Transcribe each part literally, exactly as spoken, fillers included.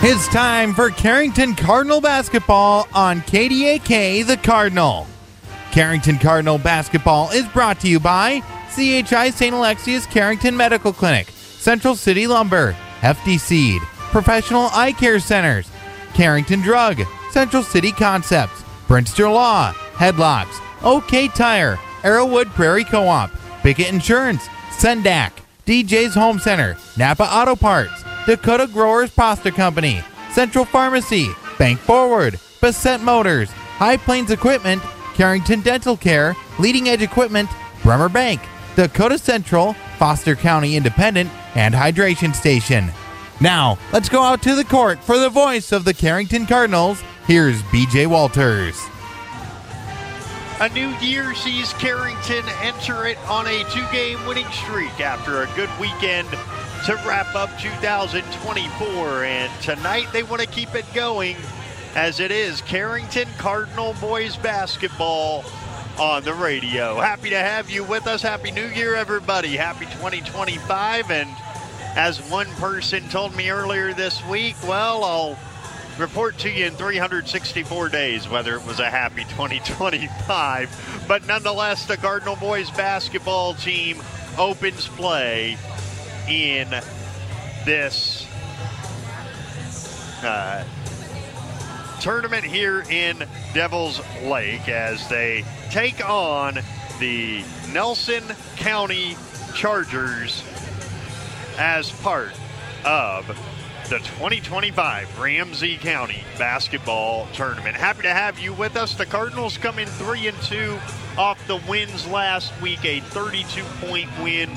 It's time for Carrington Cardinal basketball on K D A K The Cardinal. Carrington Cardinal basketball is brought to you by C H I Saint Alexius Carrington Medical Clinic, Central City Lumber, F D Seed, Professional Eye Care Centers, Carrington Drug, Central City Concepts, Brinster Law, Headlocks, OK Tire, Arrowwood Prairie Co-op, Bickett Insurance, Sendak, D J's Home Center, Napa Auto Parts, Dakota Growers Pasta Company, Central Pharmacy, Bank Forward, Bassett Motors, High Plains Equipment, Carrington Dental Care, Leading Edge Equipment, Bremer Bank, Dakota Central, Foster County Independent, and Hydration Station. Now, let's go out to the court for the voice of the Carrington Cardinals. Here's B J Walters. A new year sees Carrington enter it on a two-game winning streak after a good weekend to wrap up two thousand twenty-four. And tonight they want to keep it going as it is Carrington Cardinal boys basketball on the radio. Happy to have you with us. Happy New Year, everybody. Happy twenty twenty-five. And as one person told me earlier this week, well, I'll report to you in three hundred sixty-four days whether it was a happy twenty twenty-five. But nonetheless, the Cardinal boys basketball team opens play in this uh, tournament here in Devils Lake as they take on the Nelson County Chargers as part of the twenty twenty-five Ramsey County basketball tournament. Happy to have you with us. The Cardinals come in three and two off the wins last week, a thirty-two point win,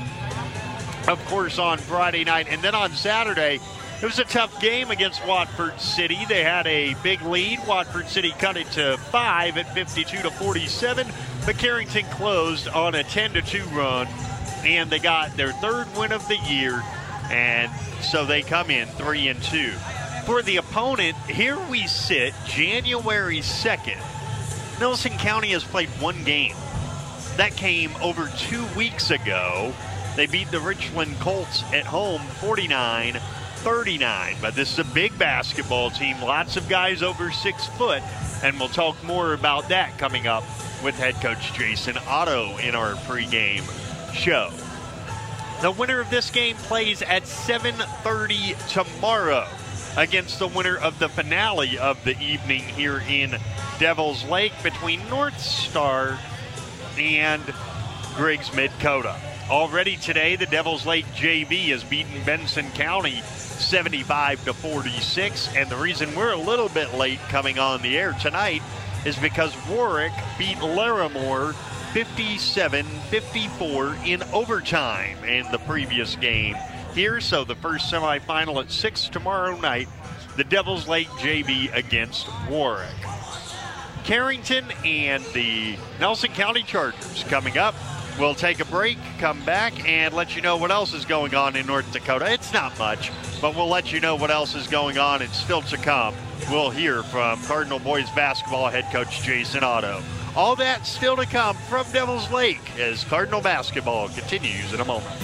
of course, on Friday night. And then on Saturday, it was a tough game against Watford City. They had a big lead. Watford City cut it to five at fifty-two to forty-seven. But Carrington closed on a ten to two run, and they got their third win of the year. And so they come in three and two. For the opponent, here we sit, January second. Nelson County has played one game. That came over two weeks ago. They beat the Richland Colts at home forty-nine thirty-nine. But this is a big basketball team. Lots of guys over six foot. And we'll talk more about that coming up with head coach Jason Otto in our pregame show. The winner of this game plays at seven thirty tomorrow against the winner of the finale of the evening here in Devils Lake between North Star and Griggs Midcoda. Already today, the Devils Lake J V has beaten Benson County seventy-five to forty-six, and the reason we're a little bit late coming on the air tonight is because Warwick beat Larimore fifty-seven fifty-four in overtime in the previous game here. So the first semifinal at six tomorrow night, the Devils Lake J V against Warwick. Carrington and the Nelson County Chargers coming up. We'll take a break, come back, and let you know what else is going on in North Dakota. It's not much, but we'll let you know what else is going on. It's still to come. We'll hear from Cardinal boys basketball head coach Jason Otto. All that still to come from Devils Lake as Cardinal basketball continues in a moment.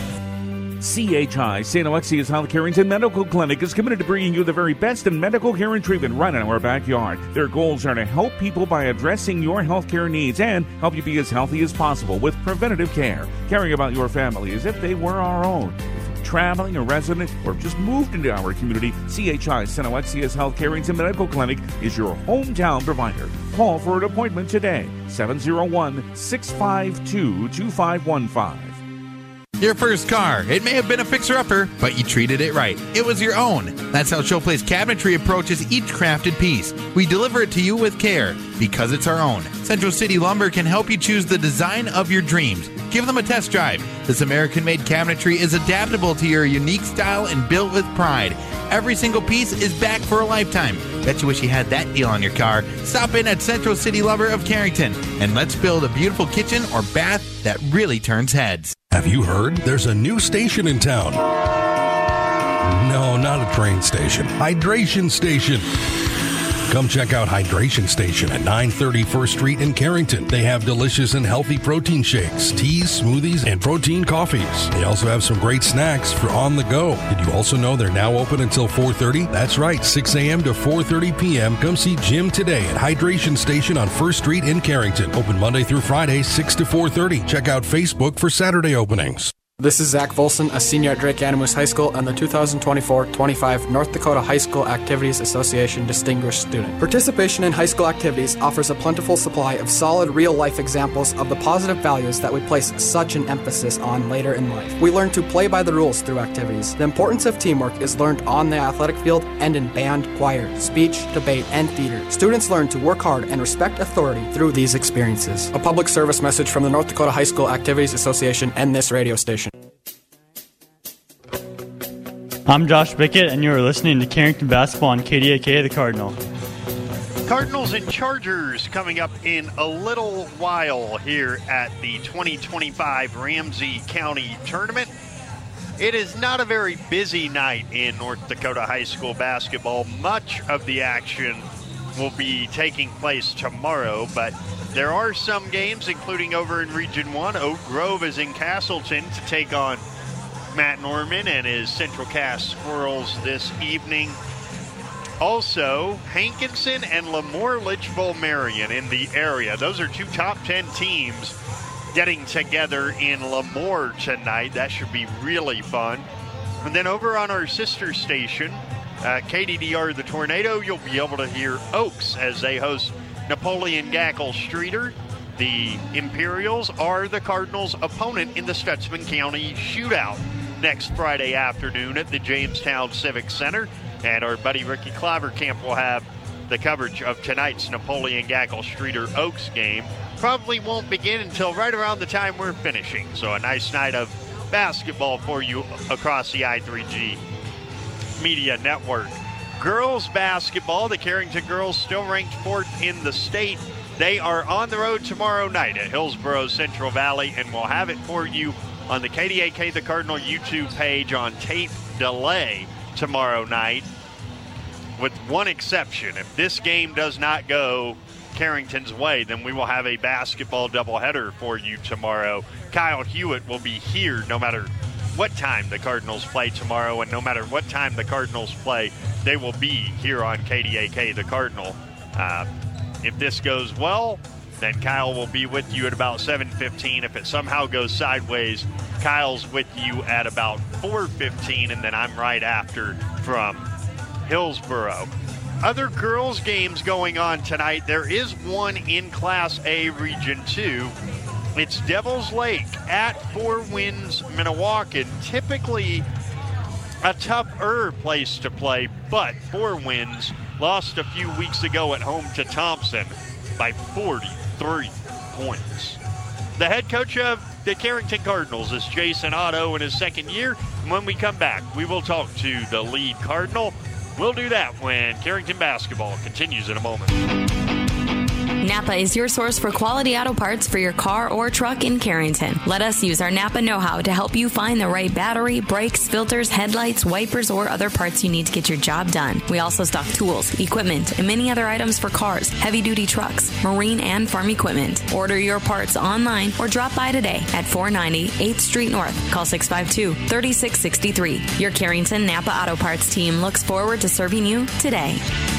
C H I Saint Alexius Health Carrington Medical Clinic is committed to bringing you the very best in medical care and treatment right in our backyard. Their goals are to help people by addressing your health care needs and help you be as healthy as possible with preventative care, caring about your family as if they were our own. If you're traveling, a resident, or just moved into our community, C H I Saint Alexius Health Carrington Medical Clinic is your hometown provider. Call for an appointment today, seven oh one, six five two, two five one five. Your first car. It may have been a fixer-upper, but you treated it right. It was your own. That's how Showplace Cabinetry approaches each crafted piece. We deliver it to you with care because it's our own. Central City Lumber can help you choose the design of your dreams. Give them a test drive. This American-made cabinetry is adaptable to your unique style and built with pride. Every single piece is back for a lifetime. Bet you wish you had that deal on your car. Stop in at Central City Lumber of Carrington and let's build a beautiful kitchen or bath that really turns heads. Have you heard? There's a new station in town. No, not a train station. Hydration station. Come check out Hydration Station at nine thirty First Street in Carrington. They have delicious and healthy protein shakes, teas, smoothies, and protein coffees. They also have some great snacks for on the go. Did you also know they're now open until four thirty? That's right, six a.m. to four thirty p.m. Come see Jim today at Hydration Station on First Street in Carrington. Open Monday through Friday, six to four thirty. Check out Facebook for Saturday openings. This is Zach Volson, a senior at Drake Animus High School and the two thousand twenty-four twenty-five North Dakota High School Activities Association Distinguished Student. Participation in high school activities offers a plentiful supply of solid, real-life examples of the positive values that we place such an emphasis on later in life. We learn to play by the rules through activities. The importance of teamwork is learned on the athletic field and in band, choir, speech, debate, and theater. Students learn to work hard and respect authority through these experiences. A public service message from the North Dakota High School Activities Association and this radio station. I'm Josh Bickett, and you are listening to Carrington Basketball on K D A K, the Cardinal. Cardinals and Chargers coming up in a little while here at the twenty twenty-five Ramsey County Tournament. It is not a very busy night in North Dakota high school basketball. Much of the action will be taking place tomorrow, but there are some games, including over in Region one. Oak Grove is in Castleton to take on Matt Norman and his Central Cass Squirrels this evening. Also, Hankinson and Lemoore Litchville Marion in the area. Those are two top ten teams getting together in Lemoore tonight. That should be really fun. And then over on our sister station, uh, K D D R The Tornado, you'll be able to hear Oaks as they host Napoleon Gackle Streeter. The Imperials are the Cardinals' opponent in the Stutsman County Shootout next Friday afternoon at the Jamestown Civic Center. And our buddy Ricky Clavercamp will have the coverage of tonight's Napoleon Gackle Streeter Oaks game. Probably won't begin until right around the time we're finishing. So a nice night of basketball for you across the I three G Media Network. Girls basketball, the Carrington girls still ranked fourth in the state. They are on the road tomorrow night at Hillsboro Central Valley, and we'll have it for you on the K D A K The Cardinal YouTube page on tape delay tomorrow night, with one exception. If this game does not go Carrington's way, then we will have a basketball doubleheader for you tomorrow. Kyle Hewitt will be here no matter what time the Cardinals play tomorrow, and no matter what time the Cardinals play, they will be here on K D A K The Cardinal. Uh, if this goes well, then Kyle will be with you at about seven fifteen. If it somehow goes sideways, Kyle's with you at about four fifteen, and then I'm right after from Hillsboro. Other girls' games going on tonight. There is one in Class A, Region two. It's Devils Lake at Four Winds, Minnewacan. Typically a tougher place to play, but Four Winds lost a few weeks ago at home to Thompson by forty-three points. The head coach of the Carrington Cardinals is Jason Otto in his second year. And when we come back, we will talk to the lead Cardinal. We'll do that when Carrington basketball continues in a moment. Napa is your source for quality auto parts for your car or truck in Carrington. Let us use our Napa know-how to help you find the right battery, brakes, filters, headlights, wipers, or other parts you need to get your job done. We also stock tools, equipment, and many other items for cars, heavy-duty trucks, marine, and farm equipment. Order your parts online or drop by today at four ninety eighth Street North. Call six five two, three six six three. Your Carrington Napa Auto Parts team looks forward to serving you today.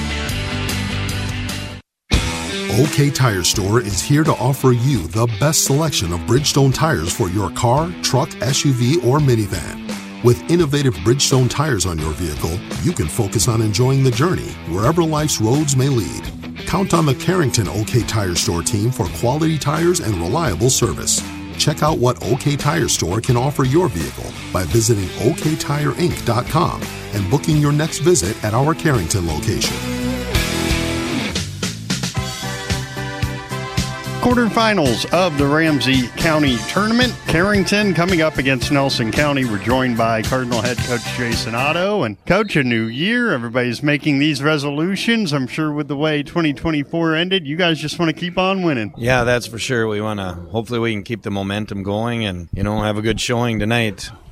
OK Tire Store is here to offer you the best selection of Bridgestone tires for your car, truck, S U V, or minivan. With innovative Bridgestone tires on your vehicle, you can focus on enjoying the journey wherever life's roads may lead. Count on the Carrington OK Tire Store team for quality tires and reliable service. Check out what OK Tire Store can offer your vehicle by visiting O K Tire Inc dot com and booking your next visit at our Carrington location. Quarterfinals of the Ramsey County Tournament. Carrington coming up against Nelson County. We're joined by Cardinal head coach Jason Otto. And coach, a new year. Everybody's making these resolutions. I'm sure with the way twenty twenty-four ended, you guys just want to keep on winning. Yeah, that's for sure. We want to, hopefully we can keep the momentum going and, you know, have a good showing tonight.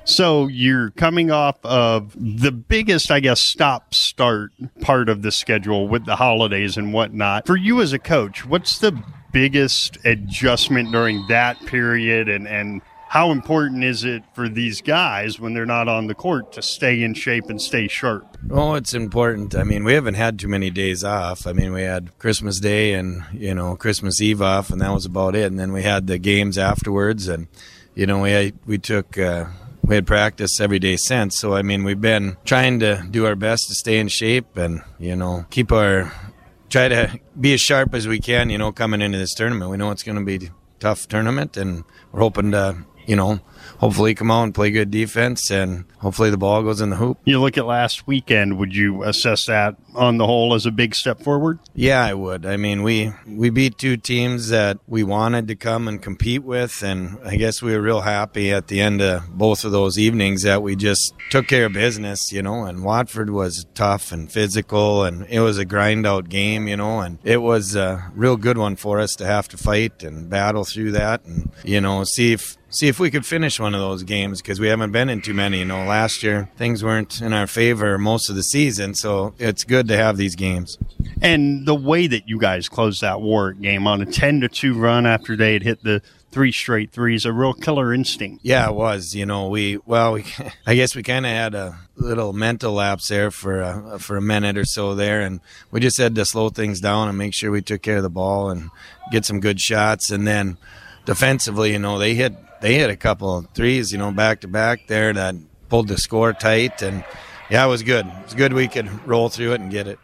So you're coming off of the biggest, I guess, stop-start part of the schedule with the holidays and whatnot. For you as a coach, what's the biggest adjustment during that period, and, and how important is it for these guys when they're not on the court to stay in shape and stay sharp? Oh, it's important. I mean, we haven't had too many days off. I mean, we had Christmas Day and, you know, Christmas Eve off, and that was about it. And then we had the games afterwards, and, you know, we we took uh, – we had practice every day since. So, I mean, we've been trying to do our best to stay in shape and, you know, keep our – try to be as sharp as we can, you know, coming into this tournament. We know it's going to be a tough tournament, and we're hoping to, you know, hopefully come out and play good defense, and hopefully the ball goes in the hoop. You look at last weekend, would you assess that on the whole as a big step forward? Yeah, I would. I mean, we, we beat two teams that we wanted to come and compete with, and I guess we were real happy at the end of both of those evenings that we just took care of business, you know, and Watford was tough and physical, and it was a grind-out game, you know, and it was a real good one for us to have to fight and battle through that and, you know, see if See if we could finish one of those games, because we haven't been in too many. You know, last year things weren't in our favor most of the season, so it's good to have these games. And the way that you guys closed that Warwick game on a ten to two run after they had hit the three straight threes, a real killer instinct. Yeah, it was. You know, we well, we I guess we kind of had a little mental lapse there for a, for a minute or so there, and we just had to slow things down and make sure we took care of the ball and get some good shots, and then defensively, you know, they hit. They hit a couple of threes, you know, back-to-back there that pulled the score tight. And, yeah, it was good. It was good we could roll through it and get it.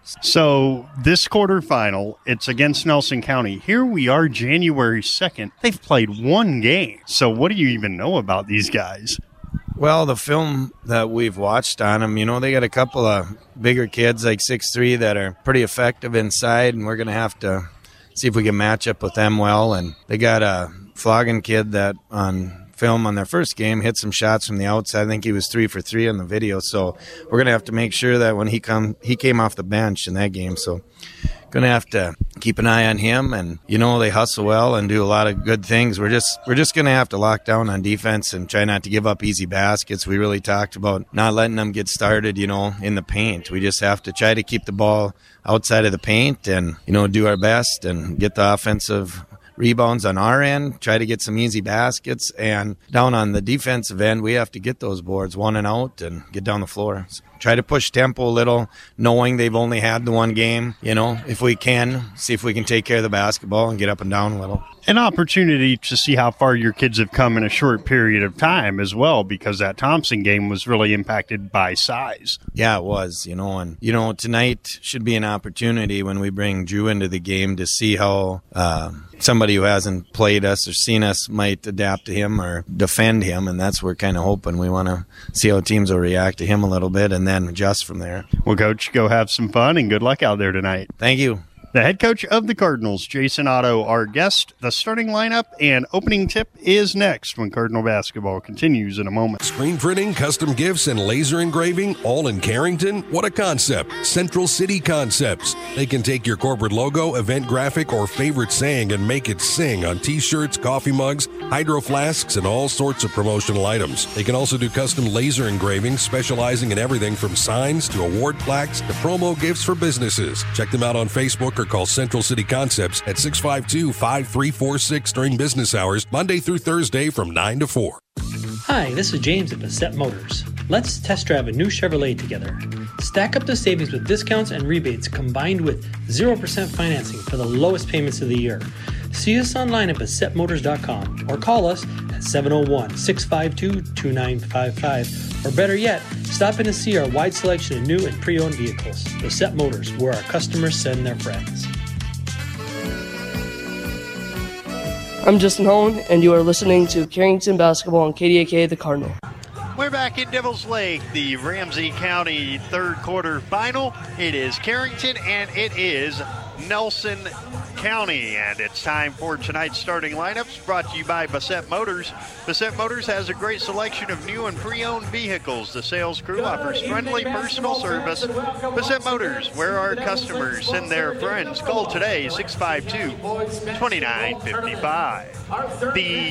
So this quarterfinal, it's against Nelson County. Here we are January second. They've played one game. So what do you even know about these guys? Well, the film that we've watched on them, you know, they got a couple of bigger kids like six three that are pretty effective inside, and we're going to have to see if we can match up with them well. And they got a Flogging kid that on film on their first game hit some shots from the outside. I think he was three for three on the video. So we're going to have to make sure that when he come, he came off the bench in that game. So going to have to keep an eye on him. And, you know, they hustle well and do a lot of good things. We're just we're just going to have to lock down on defense and try not to give up easy baskets. We really talked about not letting them get started, you know, in the paint. We just have to try to keep the ball outside of the paint and, you know, do our best and get the offensive rebounds on our end, try to get some easy baskets, and down on the defensive end, we have to get those boards one and out and get down the floor. So try to push tempo a little, knowing they've only had the one game. You know, if we can, see if we can take care of the basketball and get up and down a little. An opportunity to see how far your kids have come in a short period of time as well, because that Thompson game was really impacted by size. Yeah, it was, you know, and, you know, tonight should be an opportunity when we bring Drew into the game to see how uh, somebody who hasn't played us or seen us might adapt to him or defend him, and that's what we're kind of hoping. We want to see how teams will react to him a little bit and then adjust from there. Well, Coach, go have some fun and good luck out there tonight. Thank you. The head coach of the Cardinals, Jason Otto, our guest. The starting lineup and opening tip is next when Cardinal basketball continues in a moment. Screen printing, custom gifts, and laser engraving, all in Carrington? What a concept. Central City Concepts. They can take your corporate logo, event graphic, or favorite saying and make it sing on t-shirts, coffee mugs, hydro flasks, and all sorts of promotional items. They can also do custom laser engraving, specializing in everything from signs to award plaques to promo gifts for businesses. Check them out on Facebook or call Central City Concepts at six five two, five three four six during business hours, Monday through Thursday from nine to four. Hi, this is James at Bassett Motors. Let's test drive a new Chevrolet together. Stack up the savings with discounts and rebates combined with zero percent financing for the lowest payments of the year. See us online at bassett motors dot com or call us at seven oh one, six five two, two nine five five. Or better yet, stop in to see our wide selection of new and pre-owned vehicles. Bassett Motors, where our customers send their friends. I'm Justin Holland, and you are listening to Carrington Basketball on K D A K, the Cardinal. We're back in Devils Lake, the Ramsey County third quarter final. It is Carrington, and it is Nelson County. And it's time for tonight's starting lineups, brought to you by Bassett Motors. Bassett Motors has a great selection of new and pre-owned vehicles. The sales crew offers friendly personal service. Bassett Motors, where our customers send their friends. Call today, six five two, two nine five five. The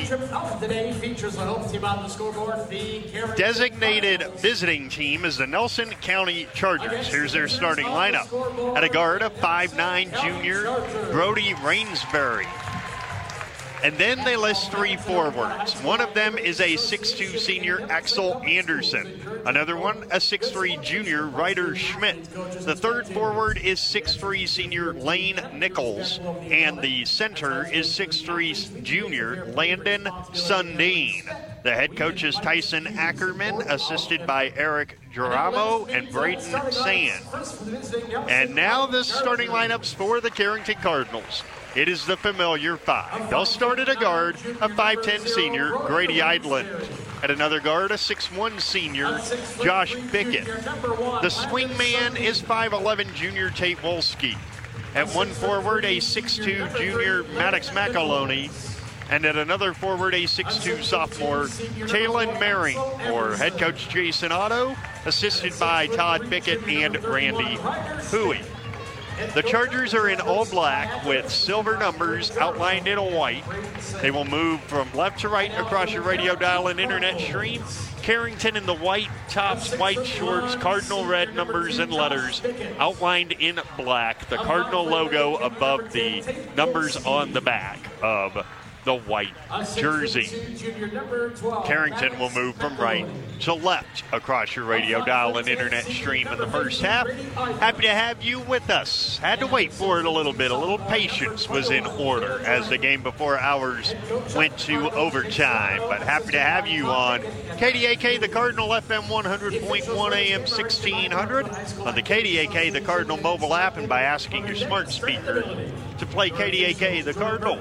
designated visiting team is the Nelson County Chargers. Here's their starting lineup. At a guard, a five nine junior, Brody Rainsbury. And then they list three forwards. One of them is a six two senior, Axel Anderson. Another one, a six three junior, Ryder Schmidt. The third forward is six three senior, Lane Nichols. And the center is six three junior, Landon Sundin. The head coach is Tyson Ackerman, assisted by Eric Geramo and Braden Sand. And now the starting lineups for the Carrington Cardinals. It is the familiar five. They'll start at a guard, a five ten senior, Grady Idland. At another guard, a six one senior, Josh Bickett. The swing man is five eleven junior, Tate Wolski. At one forward, a six two junior, Maddox McAloney. And at another forward, a six two sophomore, Talon Merring, or head coach Jason Otto, assisted by Todd Bickett and Randy Huey. The Chargers are in all black with silver numbers outlined in white. They will move from left to right across your radio dial and internet stream. Carrington in the white tops, white shorts, Cardinal red numbers and letters outlined in black. The Cardinal logo above the numbers on the back of the white jersey. Carrington will move from right to left across your radio dial and internet stream in the first half. Happy to have you with us. Had to wait for it a little bit. A little patience was in order as the game before ours went to overtime. But happy to have you on K D A K, the Cardinal F M one hundred point one A M sixteen hundred, on the K D A K, the Cardinal mobile app, and by asking your smart speaker to play K D A K, the Cardinal.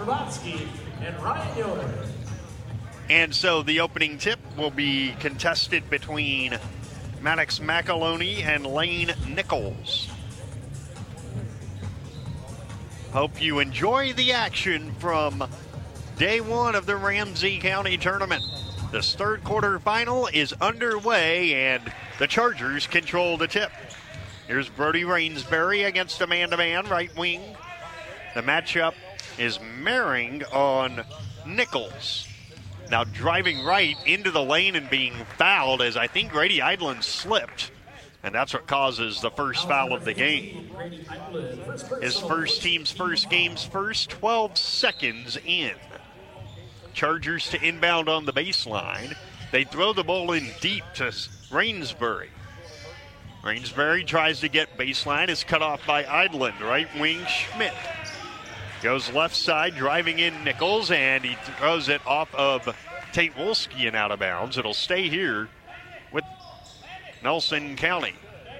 And so the opening tip will be contested between Maddox McAloney and Lane Nichols. Hope you enjoy the action from day one of the Ramsey County Tournament. This third quarter final is underway, and the Chargers control the tip. Here's Brody Rainsbury against a man-to-man right wing. The matchup is Merring on Nichols. Now driving right into the lane and being fouled as I think Grady Idland slipped. And that's what causes the first foul of the game. His first team's first game's first, twelve seconds in. Chargers to inbound on the baseline. They throw the ball in deep to Rainsbury. Rainsbury tries to get baseline, is cut off by Idland. Right wing Schmidt. Goes left side, driving in Nichols, and he throws it off of Tate Wolski and out of bounds. It'll stay here with Nelson County.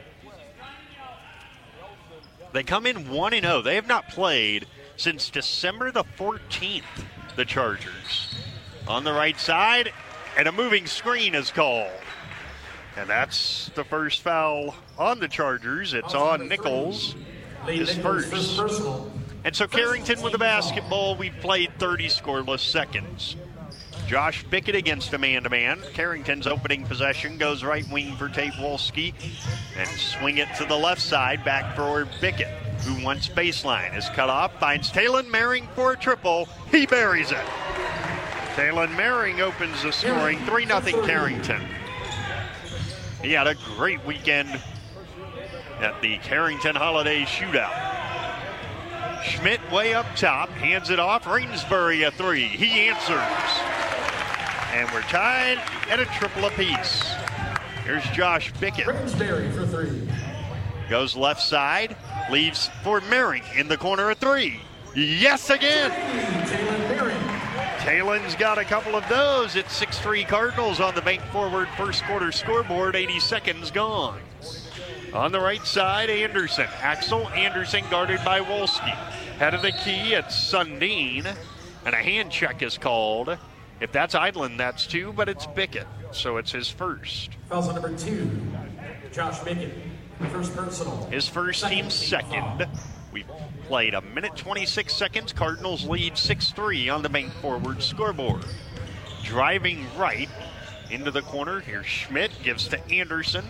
They come in one and oh. They have not played since December the fourteenth, the Chargers. On the right side, and a moving screen is called. And that's the first foul on the Chargers. It's on Nichols, his first. And so Carrington with the basketball. We've played thirty scoreless seconds. Josh Bickett against a man-to-man. Carrington's opening possession goes right wing for Tate Wolski. And swing it to the left side, back for Bickett, who wants baseline. Is cut off, finds Talon Merring for a triple. He buries it. Talon Merring opens the scoring, three nothing Carrington. He had a great weekend at the Carrington Holiday Shootout. Schmidt way up top, hands it off. Rainsbury a three. He answers. And we're tied at a triple apiece. Here's Josh Bickett. Rainsbury for three. Goes left side, leaves for Merring in the corner of three. Yes again. Talon's got a couple of those. It's six three Cardinals on the bank forward first quarter scoreboard. eighty seconds gone. On the right side, Anderson. Axel Anderson guarded by Wolski. Head of the key, it's Sundin. And a hand check is called. If that's Idland, that's two, but it's Bickett. So it's his first. Fouls on number two, Josh Bickett. First personal. His first team second. We've played. A minute twenty-six seconds. Cardinals lead six three on the bank forward scoreboard. Driving right into the corner. Here's Schmidt. Gives to Anderson.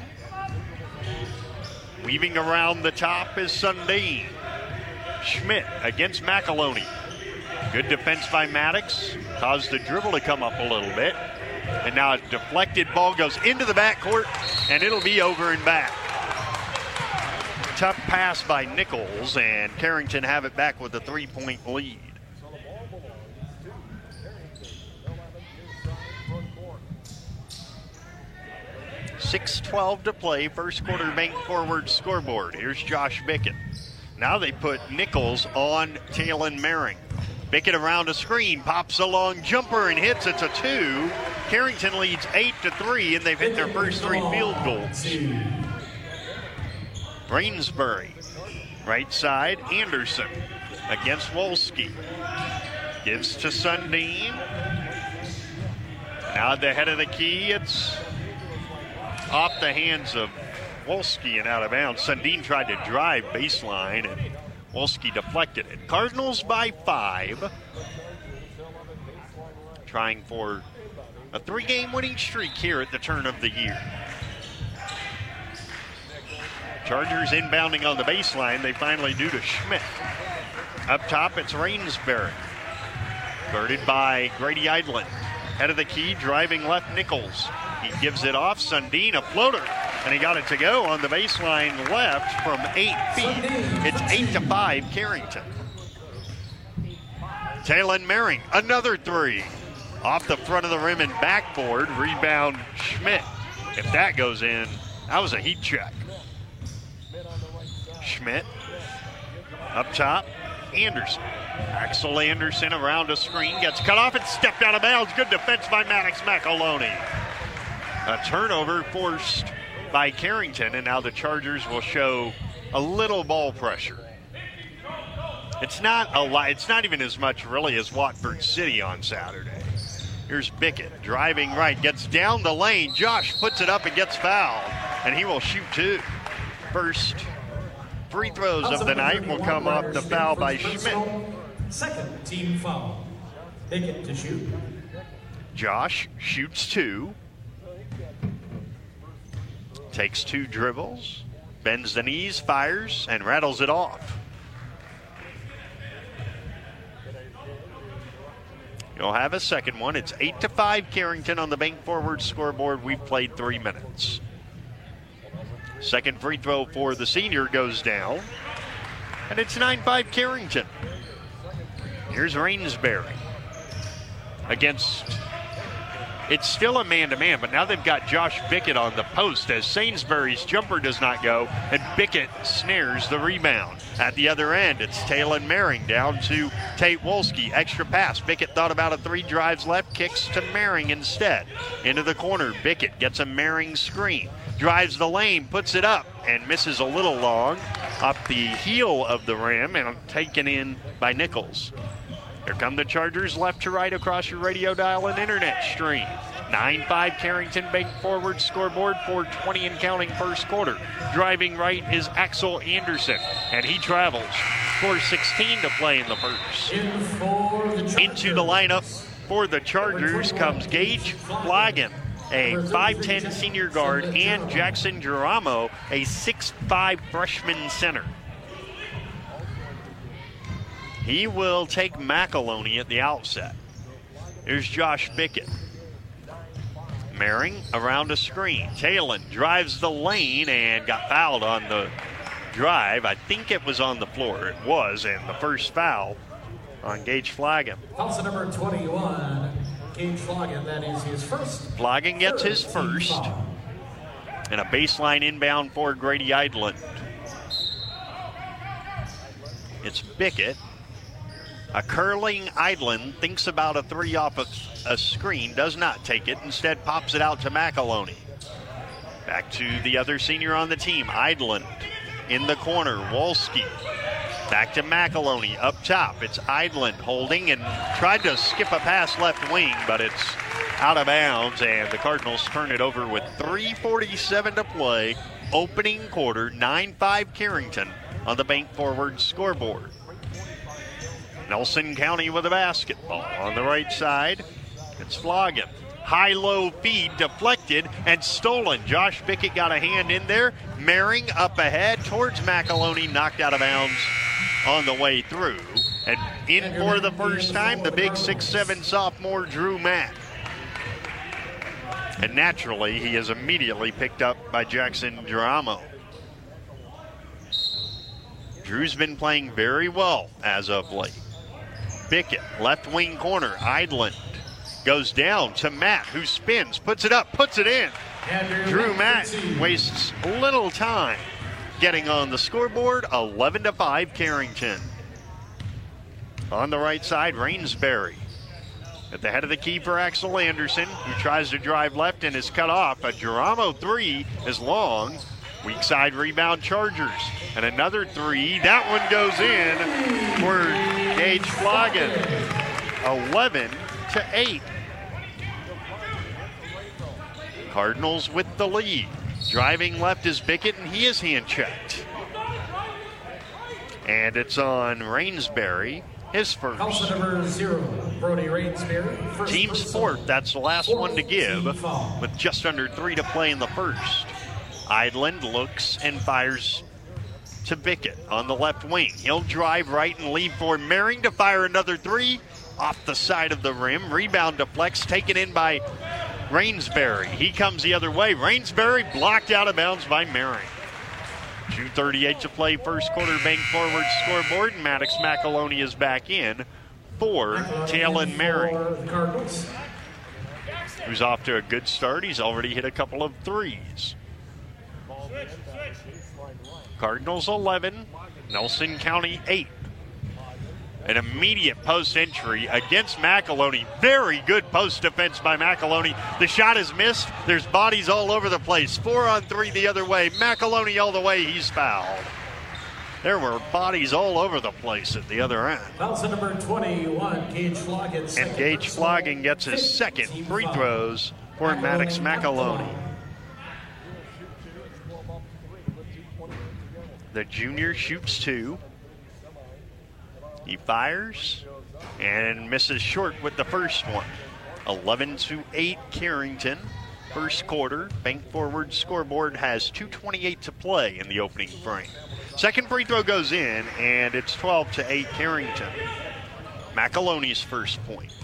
Weaving around the top is Sundin. Schmidt against McAloney. Good defense by Maddox. Caused the dribble to come up a little bit. And now a deflected ball goes into the backcourt, and it'll be over and back. Tough pass by Nichols, and Carrington have it back with a three-point lead. six twelve to play, first quarter bank forward scoreboard. Here's Josh Bickett. Now they put Nichols on Talon Merring. Bickett around a screen, pops a long jumper and hits. It's a two. Carrington leads eight to three, and they've hit their first three field goals. Rainsbury, right side, Anderson against Wolski. Gives to Sundin. Now at the head of the key, it's off the hands of Wolski and out of bounds. Sundin tried to drive baseline, and Wolski deflected it. Cardinals by five. Trying for a three-game winning streak here at the turn of the year. Chargers inbounding on the baseline. They finally do to Schmidt. Up top, it's Rainsbury. Guarded by Grady Eidlin. Head of the key, driving left, Nichols. He gives it off. Sundin, a floater. And he got it to go on the baseline left from eight feet. It's eight to five, Carrington. Talon Merring, another three. Off the front of the rim and backboard. Rebound, Schmidt. If that goes in, that was a heat check. Schmidt. Up top, Anderson. Axel Anderson around a screen. Gets cut off and stepped out of bounds. Good defense by Maddox McAloney. A turnover forced by Carrington, and now the Chargers will show a little ball pressure. It's not a lot. It's not even as much really as Watford City on Saturday. Here's Bickett driving right, gets down the lane. Josh puts it up and gets fouled, and he will shoot two. First free throws of the night will come off the foul by Schmidt. Second team foul. Bickett to shoot. Josh shoots two. Takes two dribbles, bends the knees, fires, and rattles it off. You'll have a second one. It's eight to five Carrington on the bank forward scoreboard. We've played three minutes. Second free throw for the senior goes down, and it's nine five Carrington. Here's Rainsbury against... It's still a man-to-man, but now they've got Josh Bickett on the post as Sainsbury's jumper does not go, and Bickett snares the rebound. At the other end, it's Talon Merring down to Tate Wolski. Extra pass. Bickett thought about it. Three drives left, kicks to Merring instead. Into the corner, Bickett gets a Merring screen. Drives the lane, puts it up, and misses a little long up the heel of the rim, and taken in by Nichols. Here come the Chargers left to right across your radio dial and internet stream. nine five Carrington bank forward scoreboard, four twenty and counting first quarter. Driving right is Axel Anderson, and he travels. four sixteen to play in the first. In for the Into the lineup for the Chargers comes Gage Flaggen, a five ten senior guard, and Jackson Giramo, a six five freshman center. He will take McAloney at the outset. Here's Josh Bickett. Merring around a screen. Talon drives the lane and got fouled on the drive. I think it was on the floor. It was, and the first foul on Gage Flaggen. Foul number twenty-one, Gage Flaggen. That is his first. Flaggen gets his first. And a baseline inbound for Grady Eidlin. It's Bickett. A curling Eidlin thinks about a three off a, a screen, does not take it, instead pops it out to McAloney. Back to the other senior on the team, Eidlin in the corner, Wolski. Back to McAloney up top. It's Eidlin holding and tried to skip a pass left wing, but it's out of bounds, and the Cardinals turn it over with three forty-seven to play. Opening quarter, nine five Carrington on the bank forward scoreboard. Nelson County with a basketball. On the right side, it's Flogan. High-low feed deflected and stolen. Josh Pickett got a hand in there. Mehring up ahead towards McAloney, knocked out of bounds on the way through. And in for the first time, the big six seven sophomore Drew Matt. And naturally, he is immediately picked up by Jackson Geramo. Drew's been playing very well as of late. Pickett, left wing corner, Idland. Goes down to Matt, who spins, puts it up, puts it in. Drew Matt wastes little time getting on the scoreboard. eleven to five Carrington. On the right side, Rainsbury at the head of the key for Axel Anderson, who tries to drive left and is cut off. A Geramo three is long. Weak side rebound, Chargers. And another three. That one goes in for Gage Flogan. eleven to eight. Cardinals with the lead. Driving left is Bickett, and he is hand checked. And it's on Rainsbury, his first. House number zero, Brody Rainsbury. Team's fourth, that's the last one to give, with just under three to play in the first. Idland looks and fires to Bickett on the left wing. He'll drive right and leave for Mehring to fire another three off the side of the rim. Rebound deflects, taken in by Rainsbury. He comes the other way. Rainsbury blocked out of bounds by Mehring. two thirty-eight to play, first quarter. Bank forward scoreboard. Maddox McAloney is back in for Talon Mehring, who's off to a good start. He's already hit a couple of threes. Cardinals eleven, Nelson County eight. An immediate post entry against McAloney. Very good post defense by McAloney. The shot is missed. There's bodies all over the place. Four on three the other way. McAloney all the way. He's fouled. There were bodies all over the place at the other end. Foul number twenty-one, Gage Flogan. And Gage Flogan gets his second free throws for Maddox McAloney. The junior shoots two. He fires and misses short with the first one. eleven to eight Carrington. First quarter. Bank forward scoreboard has two twenty-eight to play in the opening frame. Second free throw goes in, and it's twelve to eight Carrington. McAloney's first point.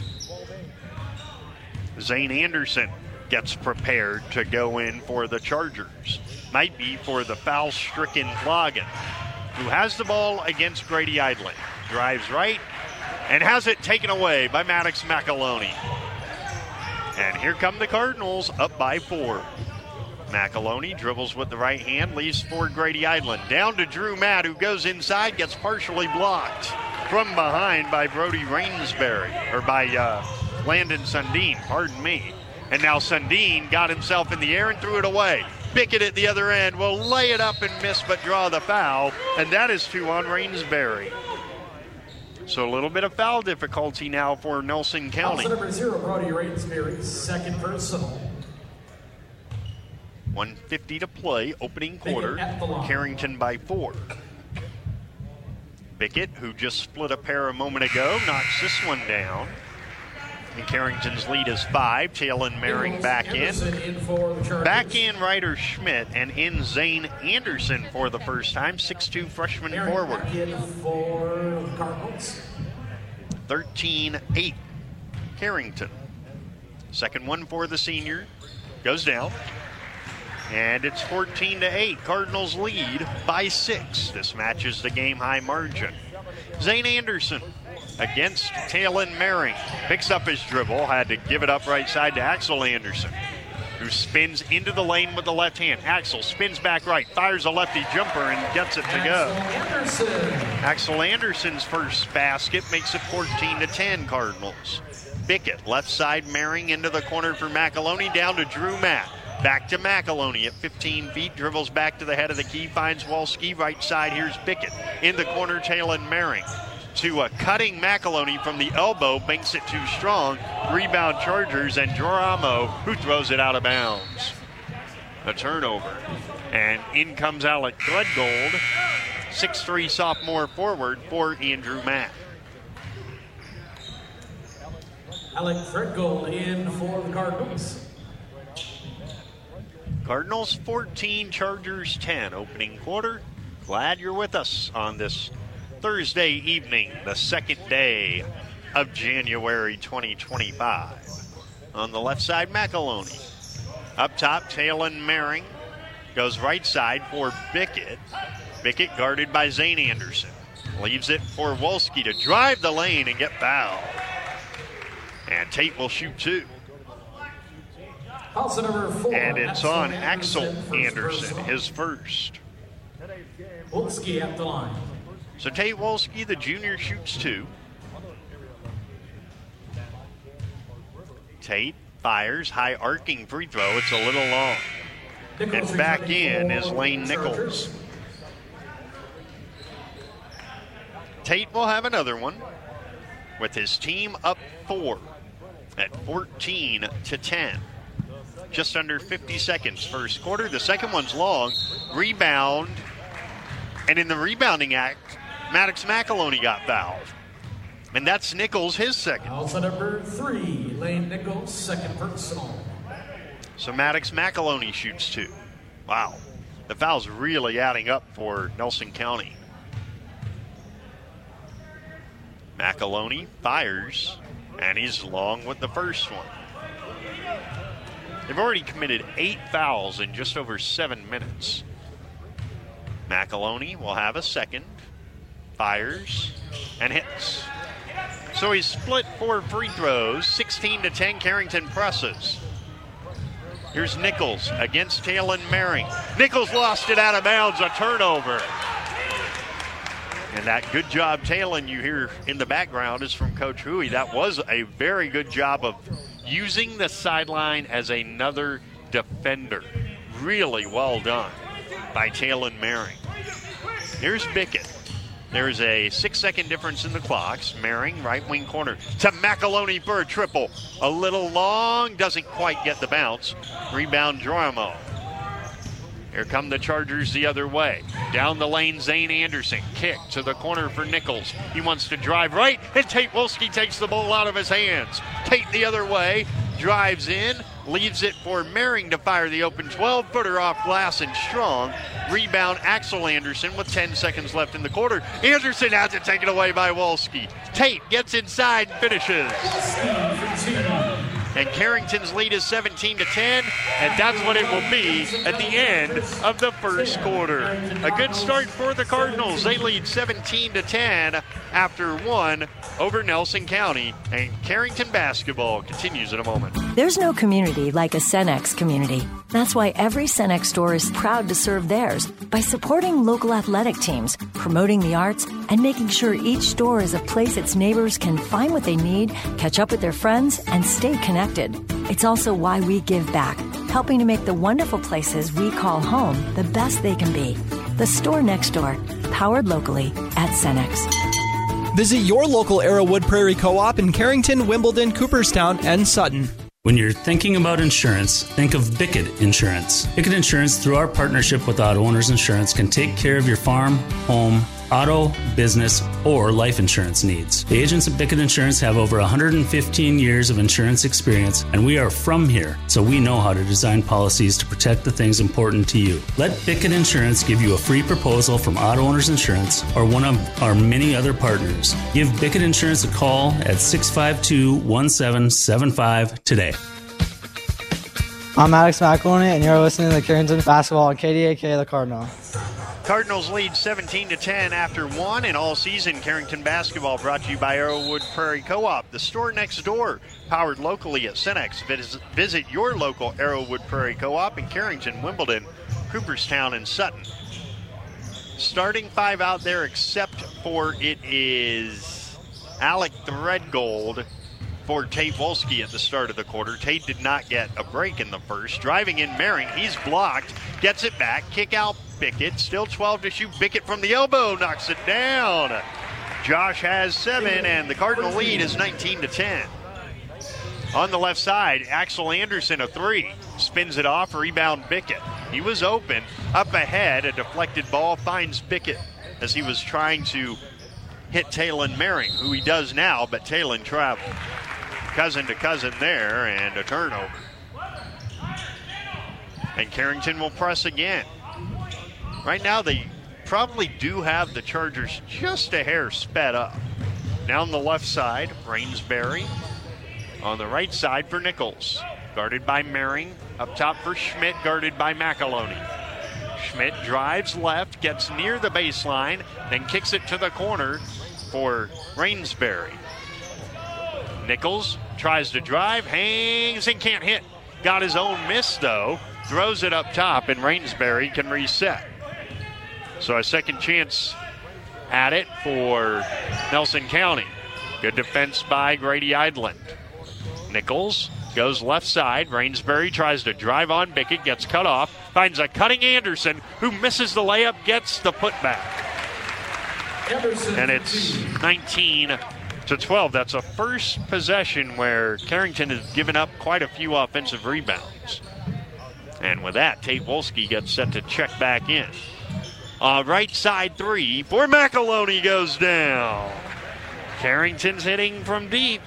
Zane Anderson gets prepared to go in for the Chargers. Might be for the foul-stricken Flogan, who has the ball against Grady Idland. Drives right and has it taken away by Maddox McAloney. And here come the Cardinals, up by four. McAloney dribbles with the right hand, leaves for Grady Idland. Down to Drew Matt, who goes inside, gets partially blocked from behind by Brody Rainsbury, or by uh, Landon Sundin, pardon me. And now Sundin got himself in the air and threw it away. Pickett at the other end will lay it up and miss, but draw the foul, and that is two on Rainsbury. So a little bit of foul difficulty now for Nelson County. Foul number zero, Brody Rainsbury, second personal. one fifty to play, opening quarter. Carrington by four. Bickett, who just split a pair a moment ago, knocks this one down. And Carrington's lead is five. Talon Mehring back in. Back in Ryder Schmidt, and in Zane Anderson for the first time. six two freshman forward. thirteen eight Carrington. Second one for the senior. Goes down. And it's fourteen to eight. Cardinals lead by six. This matches the game high margin. Zane Anderson against Talon Mehring. Picks up his dribble, had to give it up right side to Axel Anderson, who spins into the lane with the left hand. Axel spins back right, fires a lefty jumper, and gets it to go. Axel Anderson's first basket makes it fourteen to ten Cardinals. Bickett, left side, Mehring into the corner for McAloney, down to Drew Matt. Back to McAloney at fifteen feet, dribbles back to the head of the key, finds Walski, right side, here's Bickett. In the corner, Talon Mehring. To a cutting McAloney from the elbow, banks it too strong. Rebound Chargers, and Joramo, who throws it out of bounds. A turnover. And in comes Alec Threadgold, six three sophomore forward for Andrew Matt. Alec Threadgold in for the Cardinals. Cardinals fourteen, Chargers ten, opening quarter. Glad you're with us on this Thursday evening, the second day of January twenty twenty-five. On the left side, McAloney. Up top, Talon Maring goes right side for Bickett. Bickett guarded by Zane Anderson. Leaves it for Wolski to drive the lane and get fouled. And Tate will shoot two. Number four, and it's Axel on Anderson, Axel Anderson, his first. Wolski at the line. So Tate Wolski, the junior, shoots two. Tate fires, high arcing free throw. It's a little long. And back in is Lane Nichols. Tate will have another one with his team up four at fourteen to ten. Just under fifty seconds first quarter. The second one's long. Rebound. And in the rebounding act, Maddox McAloney got fouled. And that's Nichols, his second. Also number three, Lane Nichols, second personal. So Maddox McAloney shoots two. Wow. The foul's really adding up for Nelson County. McAloney fires, and he's long with the first one. They've already committed eight fouls in just over seven minutes. McAloney will have a second, fires, and hits. So he's split four free throws, sixteen to ten, Carrington presses. Here's Nichols against Talon Maring. Nichols lost it out of bounds, a turnover. And that good job, Talon, you hear in the background is from Coach Huey. That was a very good job of using the sideline as another defender. Really well done by Talon Maring. Here's Bickett. There's a six-second difference in the clocks. Maring, right wing corner to McAloney for a triple. A little long, doesn't quite get the bounce. Rebound, Joramo. Here come the Chargers the other way. Down the lane, Zane Anderson. Kick to the corner for Nichols. He wants to drive right, and Tate Wolski takes the ball out of his hands. Tate the other way, drives in, leaves it for Maring to fire the open twelve-footer off glass and strong. Rebound, Axel Anderson with ten seconds left in the quarter. Anderson has it taken away by Wolski. Tate gets inside and finishes. And Carrington's lead is seventeen to ten, and that's what it will be at the end of the first quarter. A good start for the Cardinals. They lead seventeen to ten after one over Nelson County, and Carrington basketball continues in a moment. There's no community like a Cenex community. That's why every Cenex store is proud to serve theirs by supporting local athletic teams, promoting the arts, and making sure each store is a place its neighbors can find what they need, catch up with their friends, and stay connected. It's also why we give back, helping to make the wonderful places we call home the best they can be. The store next door, powered locally at Cenex. Visit your local Arrowwood Prairie Co-op in Carrington, Wimbledon, Cooperstown, and Sutton. When you're thinking about insurance, think of Bickett Insurance. Bickett Insurance, through our partnership with Auto Owners Insurance, can take care of your farm, home, auto, business, or life insurance needs. The agents at Bickett Insurance have over one hundred fifteen years of insurance experience, and we are from here, so we know how to design policies to protect the things important to you. Let Bickett Insurance give you a free proposal from Auto Owners Insurance or one of our many other partners. Give Bickett Insurance a call at six five two, one seven seven five today. I'm Maddox McAloney, and you're listening to Carrington Basketball on K D A K, the Cardinal. Cardinals lead seventeen to ten after one, and all season Carrington basketball brought to you by Arrowwood Prairie Co-op, the store next door, powered locally at Cenex. Visit, visit your local Arrowwood Prairie Co-op in Carrington, Wimbledon, Cooperstown, and Sutton. Starting five out there, except for it is Alec Threadgold for Tate Wolski at the start of the quarter. Tate did not get a break in the first. Driving in Maring, he's blocked, gets it back, kick out Bickett, still twelve to shoot. Bickett from the elbow knocks it down. Josh has seven, and the Cardinal lead is nineteen to ten. On the left side, Axel Anderson, a three. Spins it off, rebound Bickett. He was open, up ahead, a deflected ball finds Bickett as he was trying to hit Talon Maring, who he does now, but Talon traveled. cousin to cousin there, and a turnover. And Carrington will press again. Right now, they probably do have the Chargers just a hair sped up. Down the left side, Rainsbury. On the right side for Nichols. Guarded by Mehring. Up top for Schmidt, guarded by McAloney. Schmidt drives left, gets near the baseline, then kicks it to the corner for Rainsbury. Nichols tries to drive, hangs and can't hit. Got his own miss though. Throws it up top, and Rainsbury can reset. So a second chance at it for Nelson County. Good defense by Grady Idland. Nichols goes left side. Rainsbury tries to drive on Bickett, gets cut off, finds a cutting Anderson who misses the layup, gets the putback. And it's nineteen to twelve. That's a first possession where Carrington has given up quite a few offensive rebounds. And with that, Tate Wolski gets set to check back in. Uh, right side three for McAloney goes down. Carrington's hitting from deep.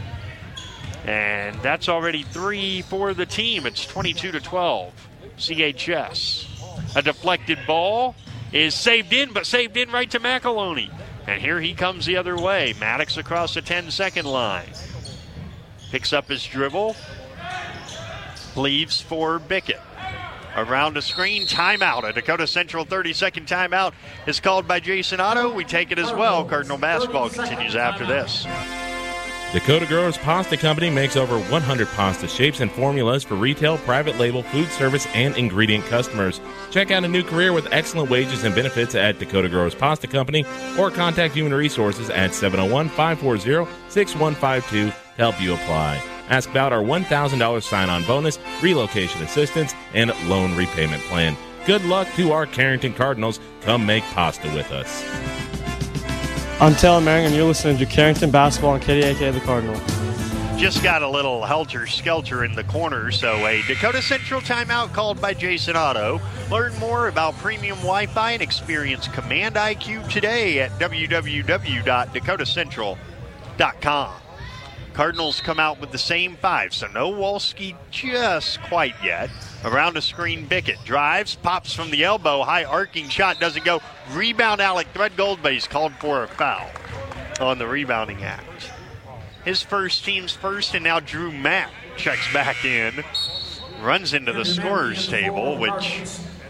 And that's already three for the team. It's twenty-two to twelve. C H S. A deflected ball is saved in, but saved in right to McAloney. And here he comes the other way. Maddox across the ten-second line. Picks up his dribble. Leaves for Bickett. Around a screen, timeout. A Dakota Central thirty-second timeout is called by Jason Otto. We take it as well. Cardinal basketball continues after this. Dakota Growers Pasta Company makes over one hundred pasta shapes and formulas for retail, private label, food service, and ingredient customers. Check out a new career with excellent wages and benefits at Dakota Growers Pasta Company or contact Human Resources at seven oh one, five four zero, six one five two to help you apply. Ask about our one thousand dollars sign-on bonus, relocation assistance, and loan repayment plan. Good luck to our Carrington Cardinals. Come make pasta with us. I'm Taylor Mehring, and you're listening to Carrington Basketball on K D A K The Cardinal. Just got a little helter-skelter in the corner, so a Dakota Central timeout called by Jason Otto. Learn more about premium Wi-Fi and experience Command I Q today at w w w dot dakota central dot com. Cardinals come out with the same five, so no Wolski just quite yet. Around a screen, Bickett drives, pops from the elbow, high arcing shot, doesn't go. Rebound, Alec Threadgoldbase called for a foul on the rebounding act. His first, team's first, and now Drew Matt checks back in. Runs into the scorer's table, which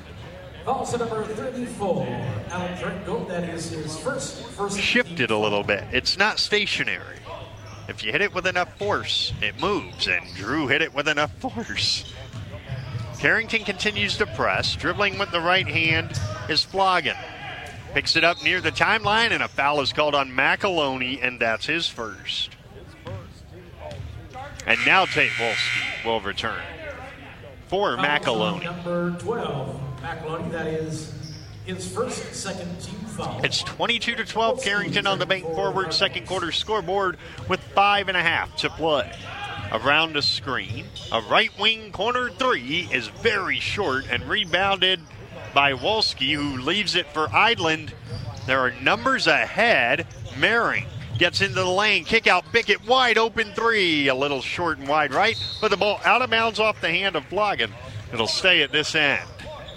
shifted a little bit. It's not stationary. If you hit it with enough force, it moves, and Drew hit it with enough force. Carrington continues to press. Dribbling with the right hand is Flogan. Picks it up near the timeline, and a foul is called on McAloney, and that's his first. And now Tate Wolski will return for McAloney. Number twelve, McAloney, that is his first second team foul. It's twenty-two to twelve, Carrington on the bank forward second quarter scoreboard with five and a half to play. Around a screen, a right wing corner three is very short and rebounded by Wolski, who leaves it for Idland. There are numbers ahead. Mehring gets into the lane, kick out, Bickett, wide open three. A little short and wide right, but the ball out of bounds off the hand of Flogan. It'll stay at this end.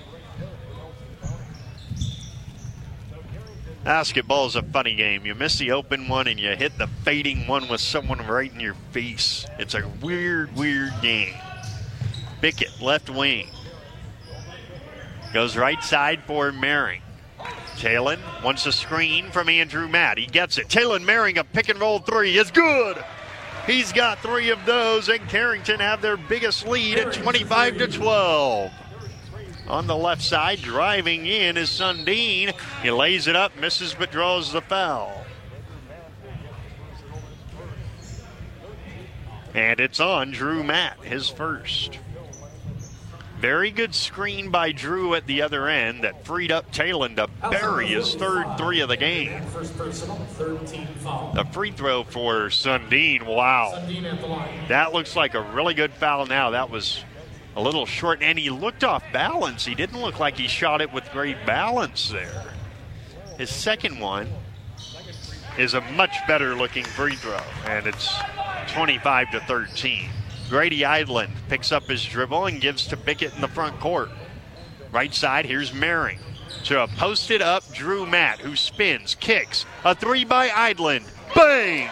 Basketball is a funny game. You miss the open one and you hit the fading one with someone right in your face. It's a weird, weird game. Bickett, left wing. Goes right side for Mehring. Talon wants a screen from Andrew Matt. He gets it. Talon Mehring, a pick and roll three is good. He's got three of those, and Carrington have their biggest lead at twenty-five to twelve. On the left side, driving in is Sundin. He lays it up, misses, but draws the foul. And it's on Drew Matt, his first. Very good screen by Drew at the other end that freed up Talon to bury his third three of the game. The free throw for Sundin, wow. That looks like a really good foul now. That was a little short, and he looked off balance. He didn't look like he shot it with great balance there. His second one is a much better looking free throw, and it's twenty-five to thirteen. Grady Idland picks up his dribble and gives to Bickett in the front court. Right side, here's Mehring to a posted up Drew Matt, who spins, kicks. A three by Idland. Bang!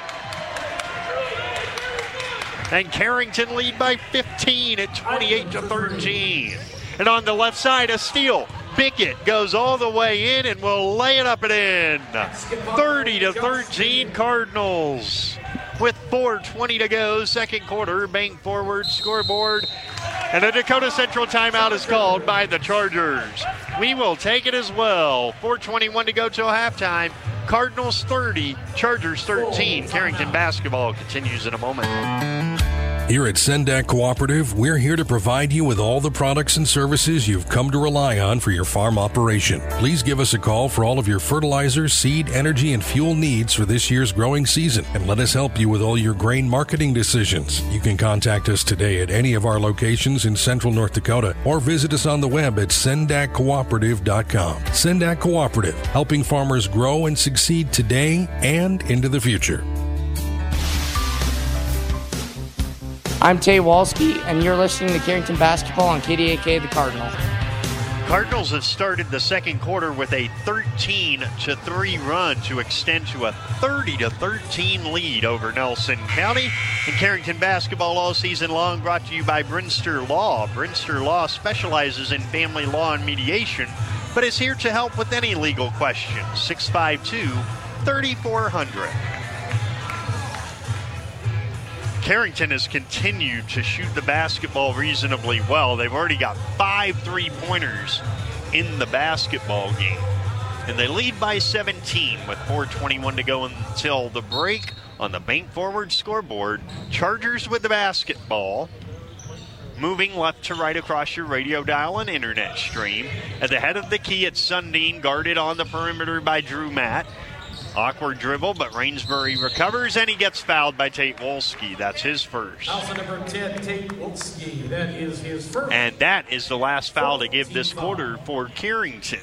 And Carrington lead by fifteen at twenty-eight to thirteen. And on the left side, a steal. Bickett goes all the way in and will lay it up and in. thirty to thirteen Cardinals. With four twenty to go, second quarter, bank forward, scoreboard, and a Dakota Central timeout is called by the Chargers. We will take it as well. four twenty-one to go till halftime. Cardinals thirty, Chargers thirteen. Carrington basketball continues in a moment. Here at Sendak Cooperative, we're here to provide you with all the products and services you've come to rely on for your farm operation. Please give us a call for all of your fertilizer, seed, energy, and fuel needs for this year's growing season, and let us help you with all your grain marketing decisions. You can contact us today at any of our locations in central North Dakota or visit us on the web at sendak cooperative dot com. Sendak Cooperative, helping farmers grow and succeed today and into the future. I'm Tay Walski, and you're listening to Carrington Basketball on K D A K, the Cardinal. Cardinals have started the second quarter with a thirteen to three run to extend to a thirty to thirteen lead over Nelson County. And Carrington Basketball all season long brought to you by Brinster Law. Brinster Law specializes in family law and mediation, but is here to help with any legal questions. six five two, three four zero zero. Carrington has continued to shoot the basketball reasonably well. They've already got five three-pointers in the basketball game. And they lead by seventeen with four twenty-one to go until the break on the bank forward scoreboard. Chargers with the basketball. Moving left to right across your radio dial and internet stream. At the head of the key, it's Sundin, guarded on the perimeter by Drew Matt. Awkward dribble, but Rainsbury recovers, and he gets fouled by Tate Wolski. That's his first. Foul number ten, Tate Wolski. That is his first. And that is the last foul to give this quarter for Carrington.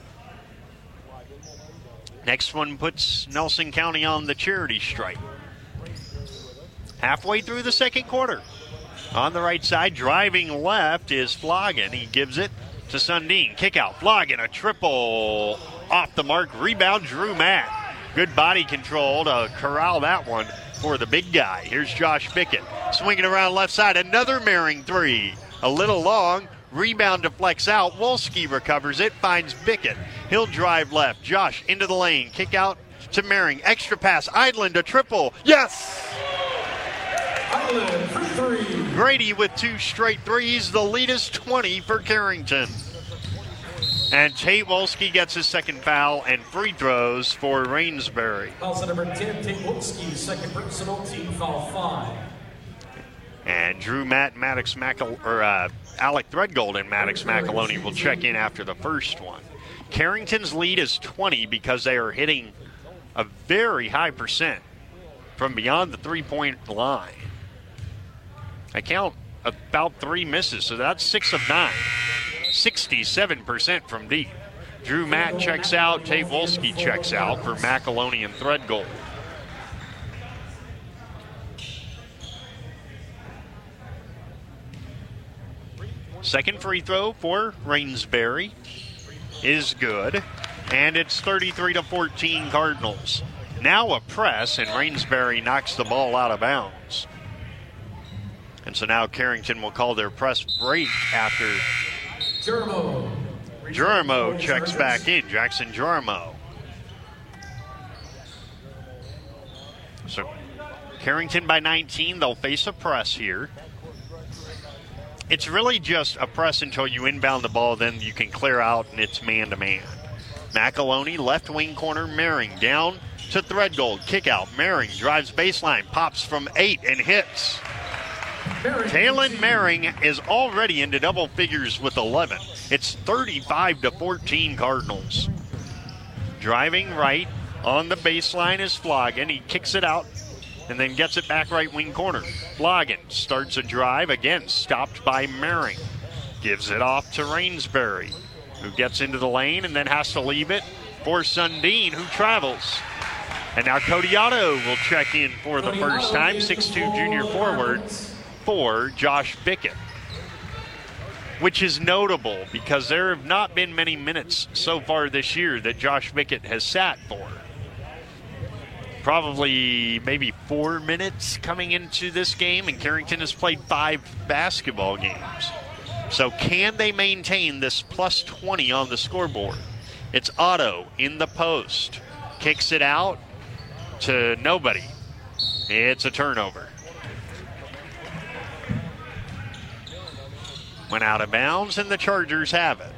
Next one puts Nelson County on the charity stripe. Halfway through the second quarter. On the right side, driving left is Flogan. He gives it to Sundin. Kick out. Flogan, a triple off the mark. Rebound, Drew Matt. Good body control to corral that one for the big guy. Here's Josh Bickett swinging around left side. Another Mehring three. A little long. Rebound deflects out. Wolski recovers it. Finds Bickett. He'll drive left. Josh into the lane. Kick out to Mehring. Extra pass. Idland a triple. Yes! Idland for three. Grady with two straight threes. The lead is twenty for Carrington. And Tate Wolski gets his second foul and free throws for Rainsbury. Foul number ten, Tate Wolski, second personal, team foul five. And Drew Matt, Maddox Macal- or uh, Alec Threadgold and Maddox McAloney will check in after the first one. Carrington's lead is twenty because they are hitting a very high percent from beyond the three-point line. I count about three misses, so that's six of nine. sixty-seven percent from deep. Drew Matt checks out. Tate Wolski checks out for McAloney and Threadgold. Second free throw for Rainsbury is good, and it's thirty-three to fourteen Cardinals. Now a press, and Rainsbury knocks the ball out of bounds. And so now Carrington will call their press break after Jermo. Jermo checks back in. Jackson Jermo. So Carrington by nineteen. They'll face a press here. It's really just a press until you inbound the ball. Then you can clear out, and it's man-to-man. McAloney, left wing corner, Mehring down to Threadgold. Kick out. Mehring drives baseline, pops from eight, and hits. Talon Mehring is already into double figures with eleven. It's thirty-five to fourteen Cardinals. Driving right on the baseline is Flogan. He kicks it out and then gets it back right wing corner. Flogan starts a drive, again stopped by Mehring. Gives it off to Rainsbury, who gets into the lane and then has to leave it for Sundin, who travels. And now Cody Otto will check in for the first time, six two junior forward for Josh Bickett. Which is notable because there have not been many minutes so far this year that Josh Bickett has sat for. Probably maybe four minutes coming into this game, and Carrington has played five basketball games. So can they maintain this plus twenty on the scoreboard? It's Otto in the post. Kicks it out to nobody. It's a turnover. Went out of bounds, and the Chargers have it.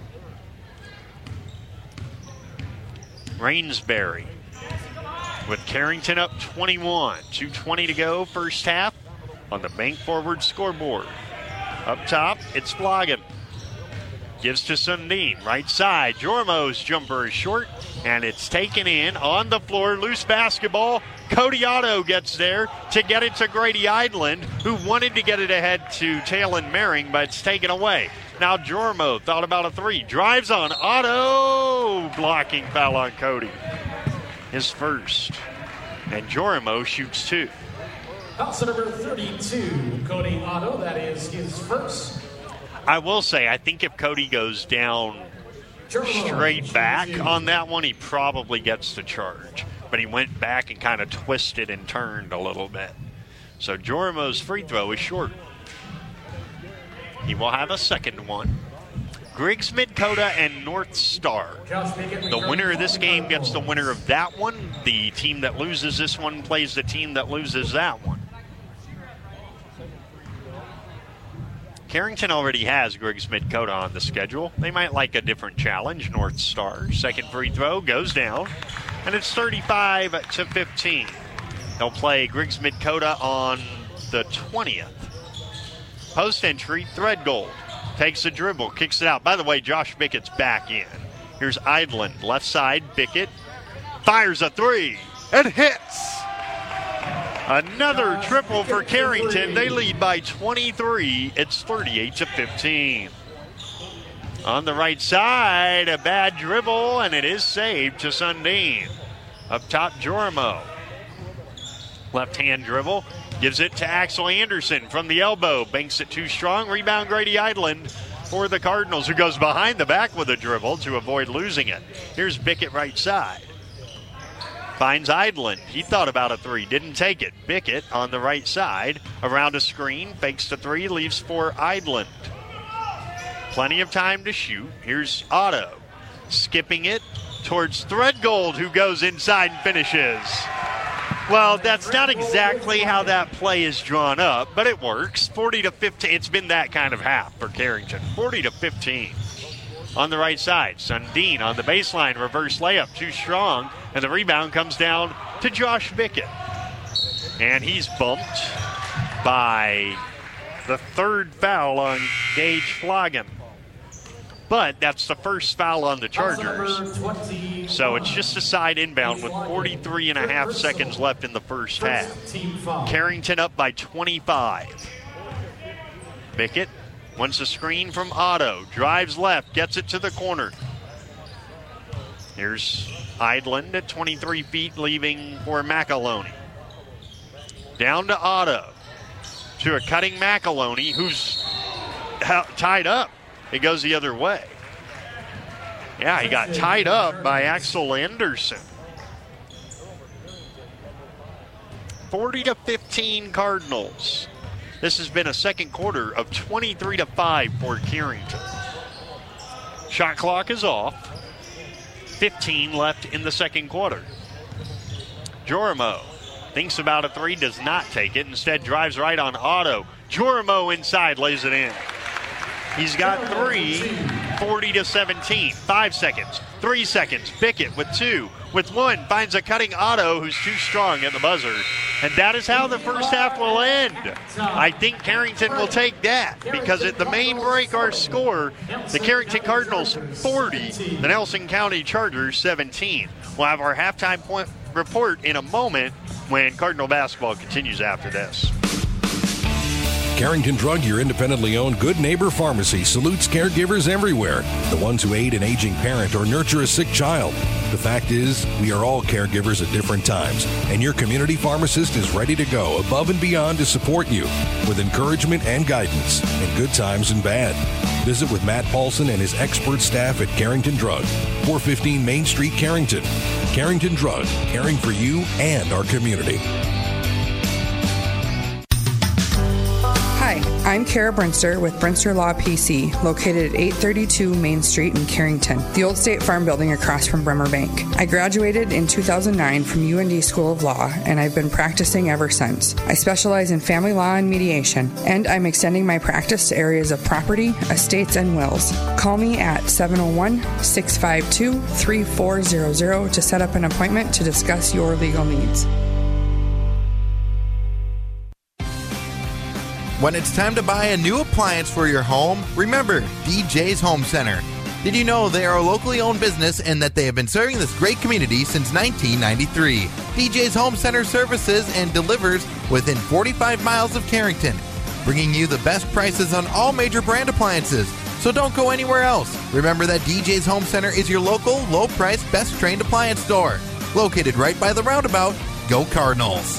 Rainsbury with Carrington up twenty-one. two twenty to go, first half on the Bank Forward scoreboard. Up top, it's Flogan. Gives to Sundin, right side. Jormo's jumper is short, and it's taken in on the floor. Loose basketball. Cody Otto gets there to get it to Grady Idland, who wanted to get it ahead to Talon Mehring, but it's taken away. Now Jormo thought about a three. Drives on Otto. Blocking foul on Cody. His first. And Jormo shoots two. House number thirty-two, Cody Otto. That is his first. I will say, I think if Cody goes down straight back on that one, he probably gets the charge. But he went back and kind of twisted and turned a little bit. So Jormo's free throw is short. He will have a second one. Griggs Midcoda and North Star. The winner of this game gets the winner of that one. The team that loses this one plays the team that loses that one. Carrington already has Griggs Midcoda on the schedule. They might like a different challenge. North Star. Second free throw goes down. And it's thirty-five to fifteen. They'll play Griggs Midcoda on the twentieth. Post entry, Threadgold. Takes a dribble, kicks it out. By the way, Josh Bickett's back in. Here's Idland. Left side, Bickett. Fires a three. And hits. Another triple for Carrington. They lead by twenty-three. It's thirty-eight to fifteen. On the right side, a bad dribble, and it is saved to Sundin. Up top, Jormo. Left-hand dribble. Gives it to Axel Anderson from the elbow. Banks it too strong. Rebound, Grady Idland for the Cardinals, who goes behind the back with a dribble to avoid losing it. Here's Bickett right side. Finds Idland. He thought about a three. Didn't take it. Bickett on the right side. Around a screen. Fakes the three. Leaves for Idland. Plenty of time to shoot. Here's Otto. Skipping it towards Threadgold, who goes inside and finishes. Well, that's not exactly how that play is drawn up, but it works. forty to fifteen. It's been that kind of half for Carrington. forty to fifteen. On the right side, Sundin on the baseline. Reverse layup, too strong. And the rebound comes down to Josh Bickett. And he's bumped by the third foul on Gage Flogan. But that's the first foul on the Chargers. So it's just a side inbound with forty-three and a half seconds left in the first half. Carrington up by twenty-five. Bickett wants a screen from Otto. Drives left, gets it to the corner. Here's Idland at twenty-three feet, leaving for McAloney. Down to Otto. To a cutting McAloney, who's tied up. It goes the other way. Yeah, he got tied up by Axel Anderson. forty to fifteen Cardinals. This has been a second quarter of twenty-three to five for Carrington. Shot clock is off. fifteen left in the second quarter. Jormo thinks about a three, does not take it. Instead drives right on Otto. Jormo inside, lays it in. He's got three, forty to seventeen. Five seconds, three seconds. Bickett with two, with one, finds a cutting Otto who's too strong at the buzzer. And that is how the first half will end. I think Carrington will take that because at the main break, our score, the Carrington Cardinals forty, the Nelson County Chargers seventeen. We'll have our halftime point report in a moment when Cardinal basketball continues after this. Carrington Drug, your independently owned Good Neighbor Pharmacy, salutes caregivers everywhere, the ones who aid an aging parent or nurture a sick child. The fact is, we are all caregivers at different times, and your community pharmacist is ready to go above and beyond to support you with encouragement and guidance in good times and bad. Visit with Matt Paulson and his expert staff at Carrington Drug, four fifteen Main Street, Carrington. Carrington Drug, caring for you and our community. Hi, I'm Kara Brinster with Brinster Law P C, located at eight thirty-two Main Street in Carrington, the old State Farm building across from Bremer Bank. I graduated in two thousand nine from U N D School of Law, and I've been practicing ever since. I specialize in family law and mediation, and I'm extending my practice to areas of property, estates, and wills. Call me at seven oh one, six five two, three four zero zero to set up an appointment to discuss your legal needs. When it's time to buy a new appliance for your home, remember D J's Home Center. Did you know they are a locally owned business and that they have been serving this great community since nineteen ninety-three? D J's Home Center services and delivers within forty-five miles of Carrington, bringing you the best prices on all major brand appliances. So don't go anywhere else. Remember that D J's Home Center is your local, low-priced, best-trained appliance store. Located right by the roundabout. Go Cardinals!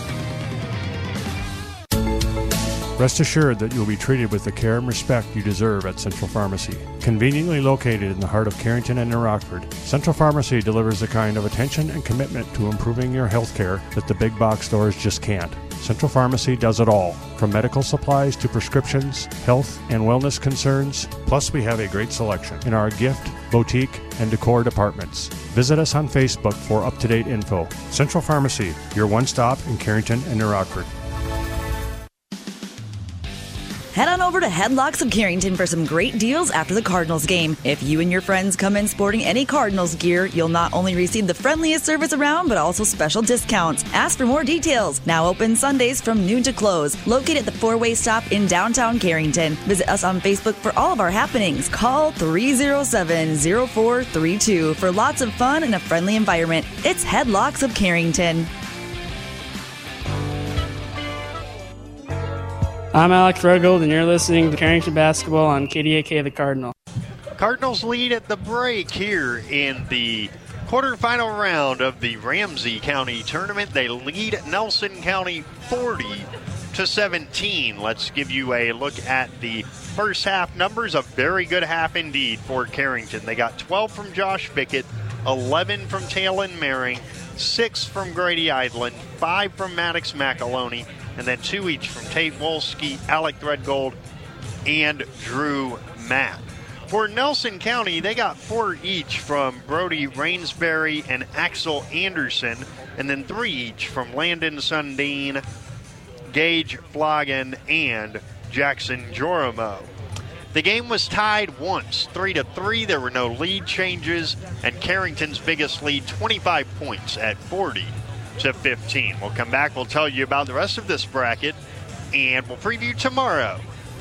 Rest assured that you'll be treated with the care and respect you deserve at Central Pharmacy. Conveniently located in the heart of Carrington and New Rockford, Central Pharmacy delivers the kind of attention and commitment to improving your health care that the big box stores just can't. Central Pharmacy does it all, from medical supplies to prescriptions, health and wellness concerns. Plus, we have a great selection in our gift, boutique, and decor departments. Visit us on Facebook for up-to-date info. Central Pharmacy, your one-stop in Carrington and New Rockford. Head on over to Headlocks of Carrington for some great deals after the Cardinals game. If you and your friends come in sporting any Cardinals gear, you'll not only receive the friendliest service around, but also special discounts. Ask for more details. Now open Sundays from noon to close. Located at the four-way stop in downtown Carrington. Visit us on Facebook for all of our happenings. Call three oh seven, oh four three two for lots of fun and a friendly environment. It's Headlocks of Carrington. I'm Alex Regold, and you're listening to Carrington Basketball on K D A K The Cardinal. Cardinals lead at the break here in the quarterfinal round of the Ramsey County Tournament. They lead Nelson County forty to seventeen. Let's give you a look at the first half numbers. A very good half indeed for Carrington. They got twelve from Josh Bickett, eleven from Talon Maring, six from Grady Eidlin, five from Maddox McAloney, and then two each from Tate Wolski, Alec Threadgold, and Drew Matt. For Nelson County, they got four each from Brody Rainsbury and Axel Anderson, and then three each from Landon Sundin, Gage Flogan, and Jackson Jorimo. The game was tied once, three to three. There were no lead changes, and Carrington's biggest lead, twenty-five points at forty to fifteen. We'll come back. We'll tell you about the rest of this bracket, and we'll preview tomorrow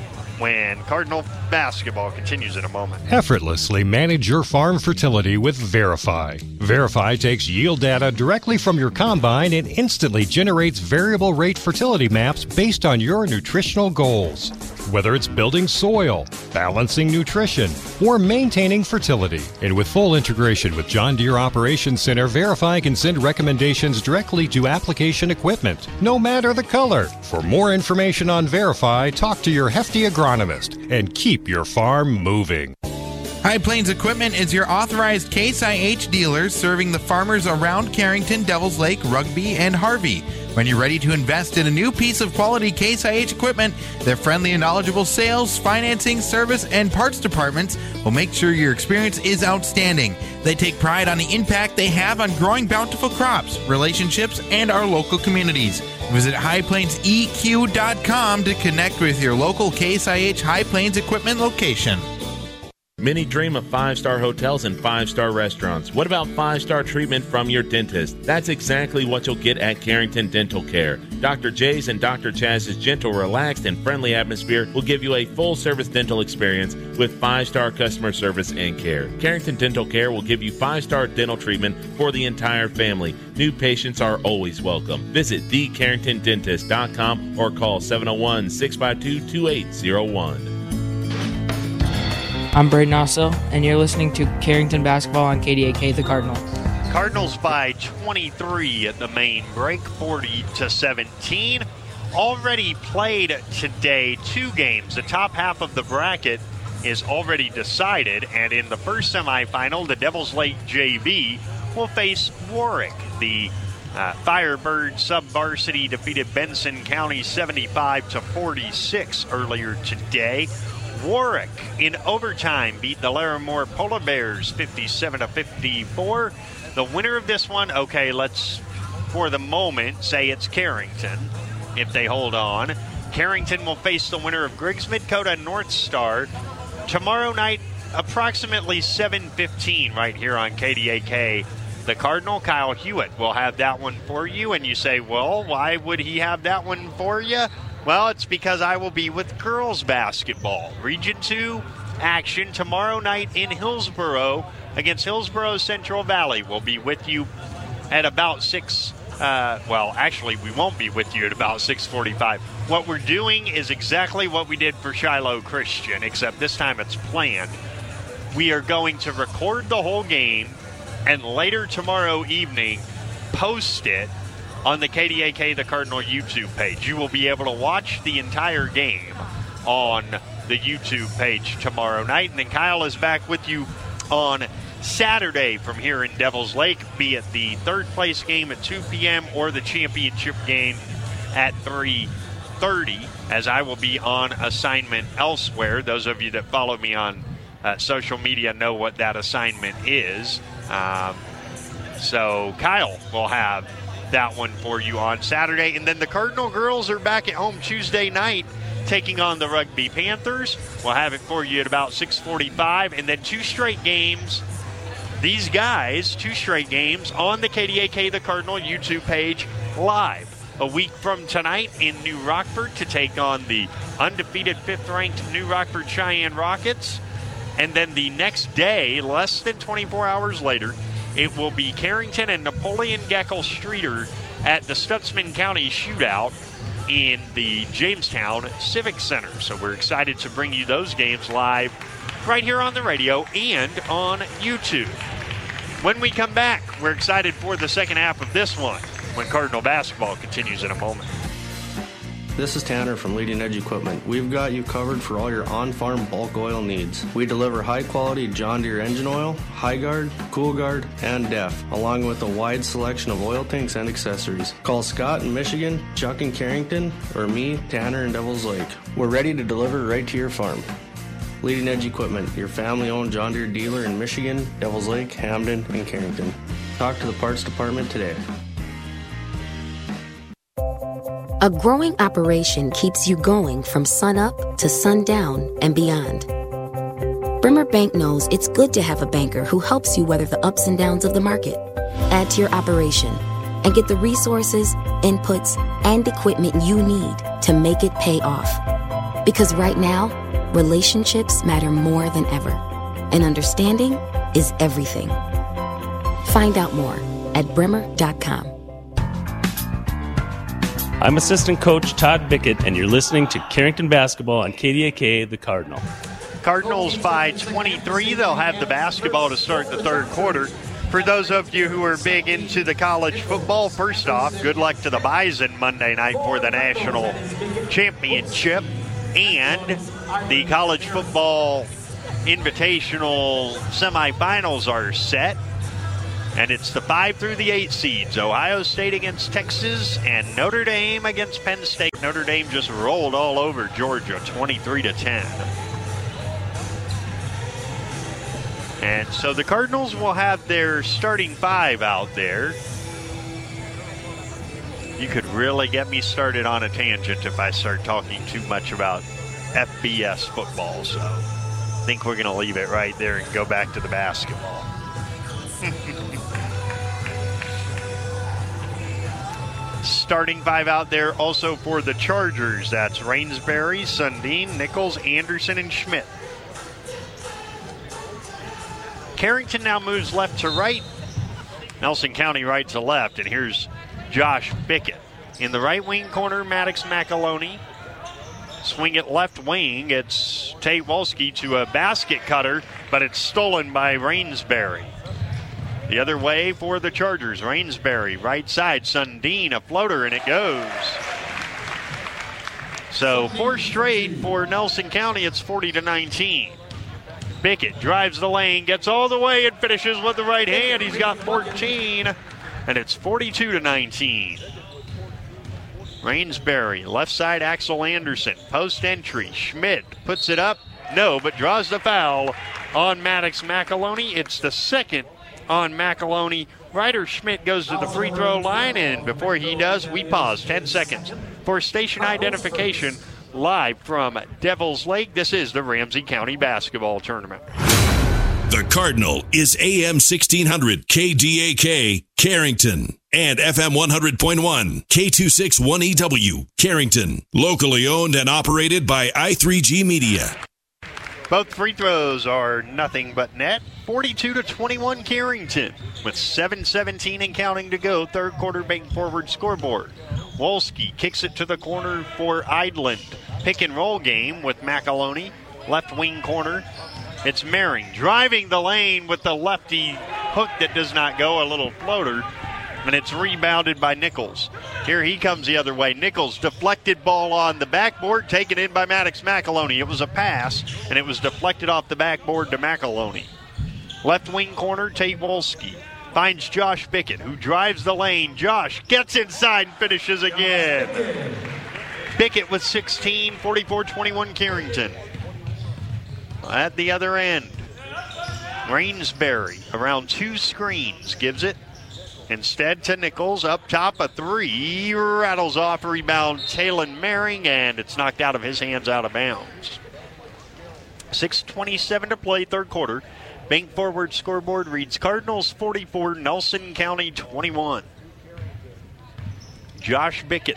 when Cardinal basketball continues in a moment. Effortlessly manage your farm fertility with Verify. Verify takes yield data directly from your combine and instantly generates variable rate fertility maps based on your nutritional goals. Whether it's building soil, balancing nutrition, or maintaining fertility. And with full integration with John Deere Operations Center, Verify can send recommendations directly to application equipment, no matter the color. For more information on Verify, talk to your hefty agronomist and keep your farm moving. High Plains Equipment is your authorized Case I H dealer serving the farmers around Carrington, Devils Lake, Rugby, and Harvey. When you're ready to invest in a new piece of quality Case I H equipment, their friendly and knowledgeable sales, financing, service, and parts departments will make sure your experience is outstanding. They take pride on the impact they have on growing bountiful crops, relationships, and our local communities. Visit high plains e q dot com to connect with your local Case I H High Plains Equipment location. Many dream of five-star hotels and five-star restaurants. What about five-star treatment from your dentist? That's exactly what you'll get at Carrington Dental Care. Doctor J's and Doctor Chaz's gentle, relaxed, and friendly atmosphere will give you a full-service dental experience with five-star customer service and care. Carrington Dental Care will give you five-star dental treatment for the entire family. New patients are always welcome. Visit the carrington dentist dot com or call seven oh one, six five two, two eight oh one. I'm Braden Osso, and you're listening to Carrington Basketball on K D A K, the Cardinal. Cardinals by twenty-three at the main break, forty to seventeen. Already played today two games. The top half of the bracket is already decided, and in the first semifinal, the Devils Lake J V will face Warwick. The uh, Firebird sub-varsity defeated Benson County seventy-five to forty-six earlier today. Warwick in overtime beat the Larimore Polar Bears fifty-seven to fifty-four. The winner of this one, okay, let's for the moment say it's Carrington if they hold on. Carrington will face the winner of Griggs Midcoda North Star tomorrow night, approximately seven fifteen, right here on K D A K. The Cardinal. Kyle Hewitt will have that one for you, and you say, well, why would he have that one for you? Well, it's because I will be with girls basketball. Region two action tomorrow night in Hillsboro against Hillsboro Central Valley. We'll be with you at about six. Uh, well, actually, we won't be with you at about six forty-five. What we're doing is exactly what we did for Shiloh Christian, except this time it's planned. We are going to record the whole game and later tomorrow evening post it on the K D A K The Cardinal YouTube page. You will be able to watch the entire game on the YouTube page tomorrow night. And then Kyle is back with you on Saturday from here in Devils Lake, be it the third place game at two p.m. or the championship game at three thirty, as I will be on assignment elsewhere. Those of you that follow me on uh, social media know what that assignment is. Um, so Kyle will have that one for you on Saturday. And then the Cardinal girls are back at home Tuesday night taking on the Rugby Panthers. We'll have it for you at about six forty-five. And then two straight games. These guys, two straight games on the K D A K The Cardinal YouTube page live. A week from tonight in New Rockford to take on the undefeated fifth-ranked New Rockford Cheyenne Rockets. And then the next day, less than twenty-four hours later, it will be Carrington and Napoleon Geckel Streeter at the Stutzman County Shootout in the Jamestown Civic Center. So we're excited to bring you those games live right here on the radio and on YouTube. When we come back, we're excited for the second half of this one when Cardinal basketball continues in a moment. This is Tanner from Leading Edge Equipment. We've got you covered for all your on-farm bulk oil needs. We deliver high-quality John Deere engine oil, High-Guard, Cool-Guard, and D E F, along with a wide selection of oil tanks and accessories. Call Scott in Michigan, Chuck in Carrington, or me, Tanner in Devils Lake. We're ready to deliver right to your farm. Leading Edge Equipment, your family-owned John Deere dealer in Michigan, Devils Lake, Hamden, and Carrington. Talk to the parts department today. A growing operation keeps you going from sunup to sundown and beyond. Bremer Bank knows it's good to have a banker who helps you weather the ups and downs of the market. Add to your operation and get the resources, inputs, and equipment you need to make it pay off. Because right now, relationships matter more than ever, and understanding is everything. Find out more at bremer dot com. I'm assistant coach Todd Bickett, and you're listening to Carrington Basketball on K D A K The Cardinal. Cardinals by twenty-three. They'll have the basketball to start the third quarter. For those of you who are big into the college football, first off, good luck to the Bison Monday night for the national championship. And the college football invitational semifinals are set. And it's the five through the eight seeds. Ohio State against Texas and Notre Dame against Penn State. Notre Dame just rolled all over Georgia, twenty-three to ten. And so the Cardinals will have their starting five out there. You could really get me started on a tangent if I start talking too much about F B S football. So I think we're going to leave it right there and go back to the basketball. Starting five out there also for the Chargers. That's Rainsbury, Sundin, Nichols, Anderson, and Schmidt. Carrington now moves left to right. Nelson County right to left. And here's Josh Bickett. In the right wing corner, Maddox McAloney. Swing it left wing. It's Tate Wolski to a basket cutter, but it's stolen by Rainsbury. The other way for the Chargers. Rainsbury, right side. Sundin, a floater, and it goes. So four straight for Nelson County. It's forty to nineteen. Bickett drives the lane, gets all the way, and finishes with the right hand. He's got fourteen, and it's forty-two to nineteen. Rainsbury, left side, Axel Anderson. Post entry. Schmidt puts it up. No, but draws the foul on Maddox McAloney. It's the second on McAloney. Ryder Schmidt goes to the free throw line, and before he does, we pause ten seconds for station identification. Live from Devil's Lake, this is the Ramsey County Basketball Tournament. The Cardinal is A M sixteen hundred K D A K, Carrington, and F M one hundred point one, K two sixty-one E W, Carrington. Locally owned and operated by I three G Media. Both free throws are nothing but net. forty-two to twenty-one Carrington with seven seventeen and counting to go. Third quarter bank forward scoreboard. Wolski kicks it to the corner for Idland. Pick and roll game with McAloney. Left wing corner. It's Mering driving the lane with the lefty hook that does not go, a little floater. And it's rebounded by Nichols. Here he comes the other way. Nichols, deflected ball on the backboard, taken in by Maddox McAloney. It was a pass, and it was deflected off the backboard to McAloney. Left wing corner, Tate Wolski finds Josh Bickett, who drives the lane. Josh gets inside and finishes again. Bickett with sixteen, forty-four twenty-one Carrington. At the other end, Rainsbury around two screens gives it. Instead to Nichols, up top, a three, rattles off, rebound, Talon Mering, and it's knocked out of his hands, out of bounds. six twenty-seven to play, third quarter. Bank forward scoreboard reads Cardinals forty-four, Nelson County twenty-one. Josh Bickett.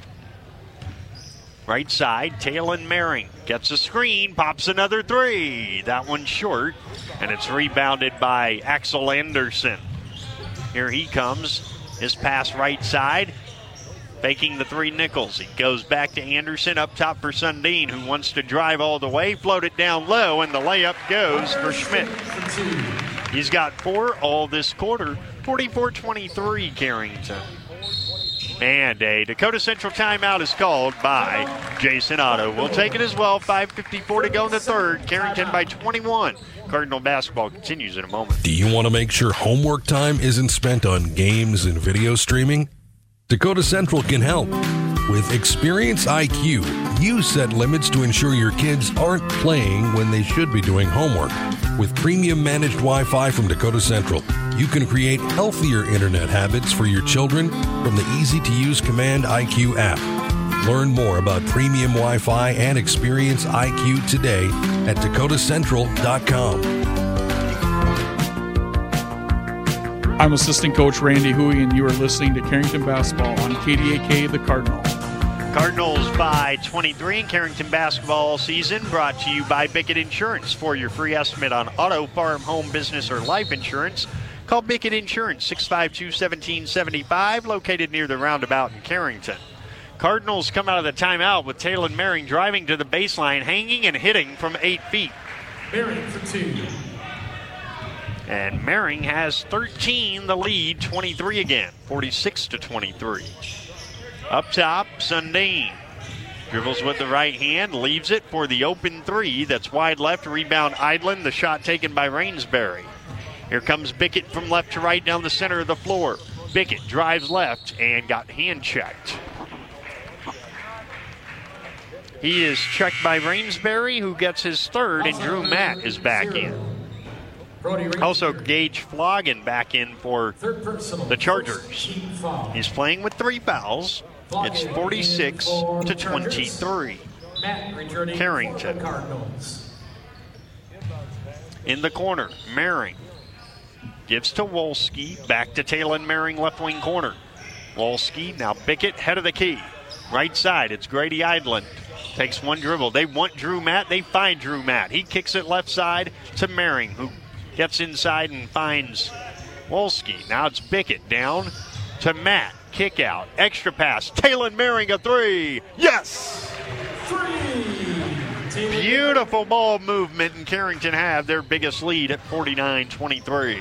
Right side, Talon Mering gets a screen, pops another three. That one's short, and it's rebounded by Axel Anderson. Here he comes. His pass right side. Faking the three, Nichols. He goes back to Anderson up top for Sundin, who wants to drive all the way. Float it down low, and the layup goes for Schmidt. He's got four all this quarter. forty-four twenty-three Carrington. And a Dakota Central timeout is called by Jason Otto. We'll take it as well. five fifty-four to go in the third. Carrington by twenty-one. Cardinal basketball continues in a moment. Do you want to make sure homework time isn't spent on games and video streaming? Dakota Central can help. With Experience I Q, you set limits to ensure your kids aren't playing when they should be doing homework. With premium managed Wi-Fi from Dakota Central, you can create healthier internet habits for your children from the easy-to-use Command I Q app. Learn more about premium Wi-Fi and Experience I Q today at dakota central dot com. I'm assistant coach Randy Huey, and you are listening to Carrington Basketball on K D A K, the Cardinal. Cardinals by twenty-three in Carrington basketball season, brought to you by Bickett Insurance. For your free estimate on auto, farm, home, business, or life insurance, call Bickett Insurance, six five two, one seven seven five, located near the roundabout in Carrington. Cardinals come out of the timeout with Talon Mering driving to the baseline, hanging and hitting from eight feet. Mering for two. And Mering has thirteen, the lead, twenty-three again, forty-six to twenty-three. Up top, Sundin dribbles with the right hand, leaves it for the open three. That's wide left, rebound Idland, the shot taken by Rainsbury. Here comes Bickett from left to right down the center of the floor. Bickett drives left and got hand checked. He is checked by Rainsbury, who gets his third, and Drew Matt is back in. Also, Gage Flogan back in for the Chargers. He's playing with three fouls. It's forty-six to twenty-three. Carrington. in the corner. Mehring gives to Wolski. Back to Taylon Mehring, left wing corner. Wolski, now Bickett, head of the key. Right side, it's Grady Idland. Takes one dribble. They want Drew Matt. They find Drew Matt. He kicks it left side to Mehring, who gets inside and finds Wolski. Now it's Bickett down to Matt. Kick out. Extra pass. Taylon Mehring a three. Yes! Three. Beautiful ball movement, and Carrington have their biggest lead at forty-nine twenty-three.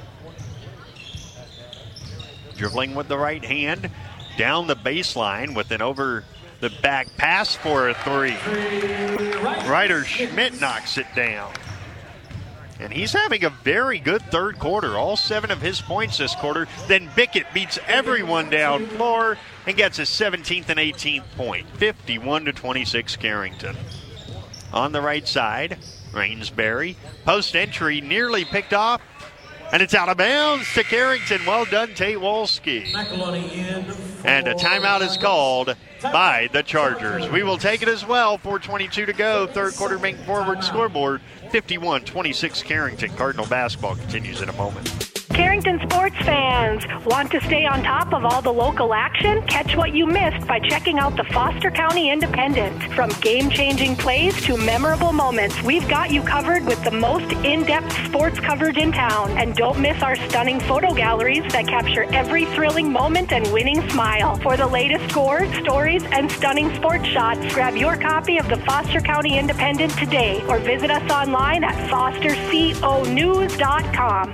Dribbling with the right hand down the baseline with an over the back pass for a three. Ryder Schmidt knocks it down. And he's having a very good third quarter. All seven of his points this quarter. Then Bickett beats everyone down floor and gets his seventeenth and eighteenth point. fifty-one to twenty-six Carrington. On the right side, Rainsbury. Post entry nearly picked off. And it's out of bounds to Carrington. Well done, Tate Wolski. And a timeout is called by the Chargers. We will take it as well. four twenty-two to go. Third quarter main forward scoreboard. fifty-one twenty-six Carrington. Cardinal basketball continues in a moment. Carrington sports fans, want to stay on top of all the local action? Catch what you missed by checking out the Foster County Independent. From game-changing plays to memorable moments, we've got you covered with the most in-depth sports coverage in town. And don't miss our stunning photo galleries that capture every thrilling moment and winning smile. For the latest scores, stories, and stunning sports shots, grab your copy of the Foster County Independent today or visit us online at foster co news dot com.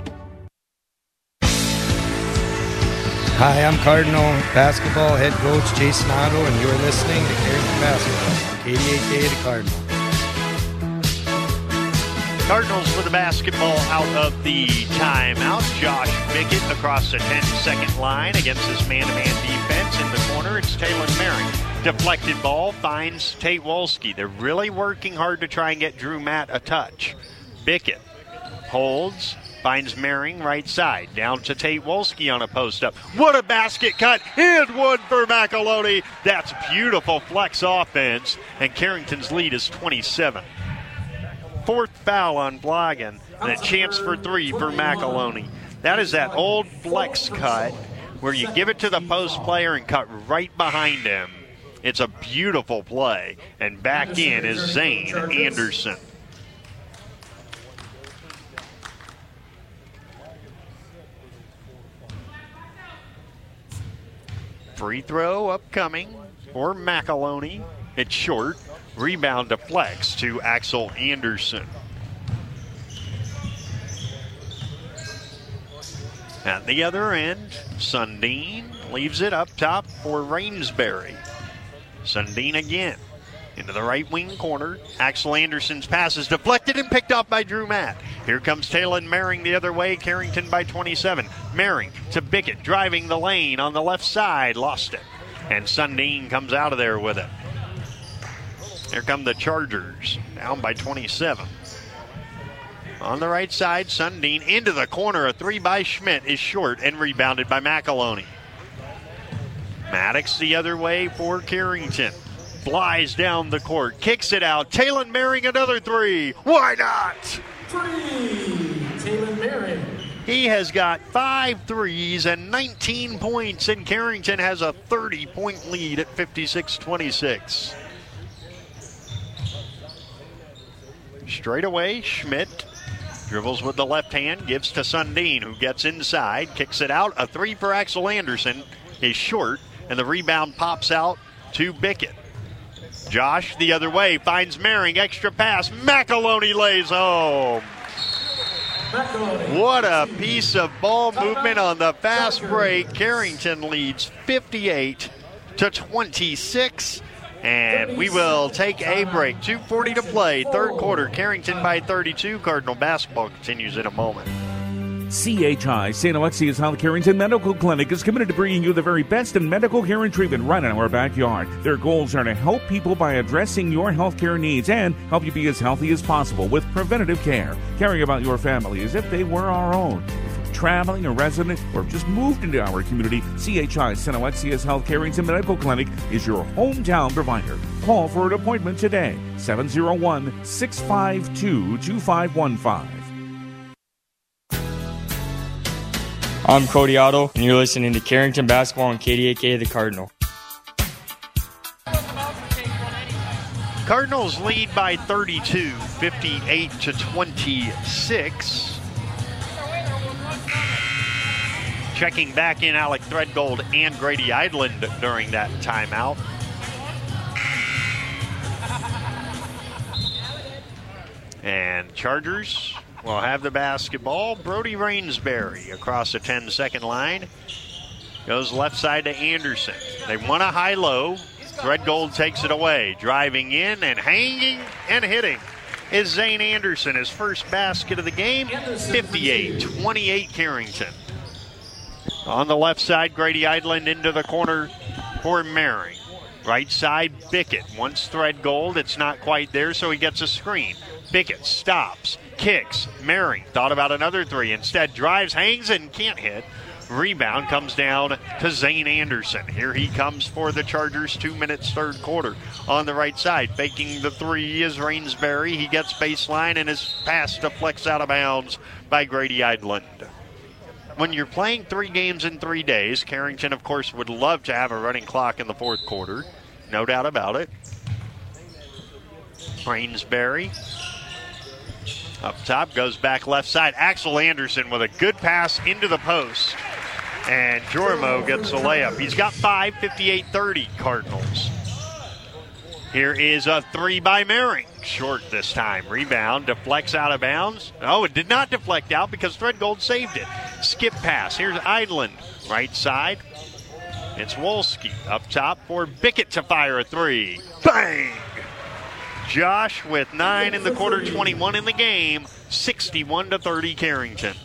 Hi, I'm Cardinal basketball head coach Jason Otto, and you're listening to Carrington Basketball on K D A K The Cardinal. Cardinals with the basketball out of the timeout. Josh Bickett across the ten-second line against this man-to-man defense. In the corner, it's Taylon Mehring. Deflected ball finds Tate Wolski. They're really working hard to try and get Drew Matt a touch. Bickett holds. Finds Mehring right side. Down to Tate Wolski on a post-up. What a basket cut. And one for McAloney. That's beautiful flex offense. And Carrington's lead is twenty-seven. Fourth foul on Blagan. And a chance for three for McAloney. That is that old flex cut where you give it to the post player and cut right behind him. It's a beautiful play. And back in is Zane Anderson. Free throw upcoming for McAloney. It's short. Rebound deflects to Axel Anderson. At the other end, Sundin leaves it up top for Rainsbury. Sundin again into the right wing corner. Axel Anderson's pass is deflected and picked off by Drew Matt. Here comes Taylon Mehring the other way. Carrington by twenty-seven. Mehring to Bickett, driving the lane on the left side. Lost it. And Sundin comes out of there with it. Here come the Chargers, down by twenty-seven. On the right side, Sundin into the corner. A three by Schmidt is short and rebounded by McAloney. Maddox the other way for Carrington. Flies down the court, kicks it out. Taylon Mehring another three. Why not? Three. Taylon Mehring. He has got five threes and nineteen points, and Carrington has a thirty-point lead at fifty-six twenty-six. Straight away, Schmidt dribbles with the left hand, gives to Sundin, who gets inside, kicks it out. A three for Axel Anderson is short, and the rebound pops out to Bickett. Josh the other way, finds Mehring, extra pass. McAloney lays home. What a piece of ball movement on the fast break. Carrington leads fifty-eight to twenty-six. And we will take a break. two forty to play, third quarter. Carrington by thirty-two. Cardinal basketball continues in a moment. C H I, Saint Alexius Health Carrington Medical Clinic, is committed to bringing you the very best in medical care and treatment right in our backyard. Their goals are to help people by addressing your health care needs and help you be as healthy as possible with preventative care, caring about your family as if they were our own. If you're traveling, a resident, or just moved into our community, C H I, Saint Alexius Health Carrington Medical Clinic is your hometown provider. Call for an appointment today, seven oh one, six five two, two five one five. I'm Cody Otto, and you're listening to Carrington Basketball on K D A K, the Cardinal. Cardinals lead by thirty-two, fifty-eight to twenty-six. Checking back in Alec Threadgold and Grady Idland during that timeout. And Chargers will have the basketball. Brody Rainsbury across the ten-second line. Goes left side to Anderson. They want a high-low. Threadgold takes it away. Driving in and hanging and hitting is Zane Anderson. His first basket of the game, fifty-eight twenty-eight Carrington. On the left side, Grady Idland into the corner for Mehring. Right side, Bickett. Once Threadgold, it's not quite there, so he gets a screen. Bickett stops, kicks. Mehring thought about another three. Instead, drives, hangs, and can't hit. Rebound comes down to Zane Anderson. Here he comes for the Chargers, two minutes, third quarter. On the right side, faking the three is Rainsbury. He gets baseline, and his pass deflects out of bounds by Grady Idland. When you're playing three games in three days, Carrington, of course, would love to have a running clock in the fourth quarter. No doubt about it. Rainsbury up top, goes back left side. Axel Anderson with a good pass into the post. And Jormo gets the layup. He's got five, fifty-eight thirty Cardinals. Here is a three by Mehring. Short this time. Rebound, deflects out of bounds. Oh, it did not deflect out because Threadgold saved it. Skip pass. Here's Idland. Right side. It's Wolski up top for Bickett to fire a three. Bang! Josh with nine in the quarter, twenty-one in the game, sixty-one to thirty Carrington.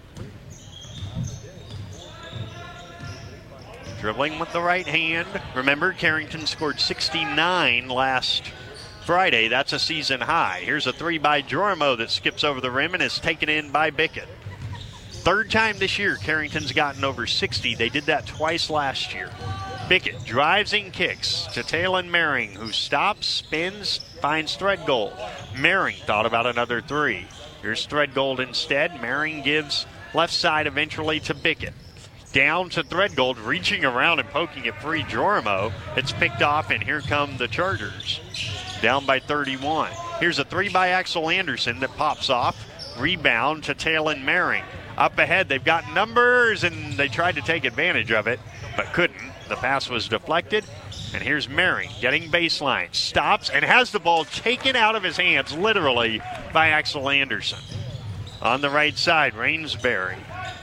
Dribbling with the right hand. Remember, Carrington scored sixty-nine last Friday. That's a season high. Here's a three by Jormo that skips over the rim and is taken in by Bickett. Third time this year Carrington's gotten over sixty. They did that twice last year. Bickett drives and kicks to Talon Mehring, who stops, spins, finds Threadgold. Mehring thought about another three. Here's Threadgold instead. Mehring gives left side eventually to Bickett. Down to Threadgold, reaching around and poking it free. Jormo. It's picked off, and here come the Chargers. Down by thirty-one. Here's a three by Axel Anderson that pops off. Rebound to Talon Mehring. Up ahead, they've got numbers, and they tried to take advantage of it, but couldn't. The pass was deflected, and here's Mehring getting baseline. Stops and has the ball taken out of his hands, literally, by Axel Anderson. On the right side, Rainsbury.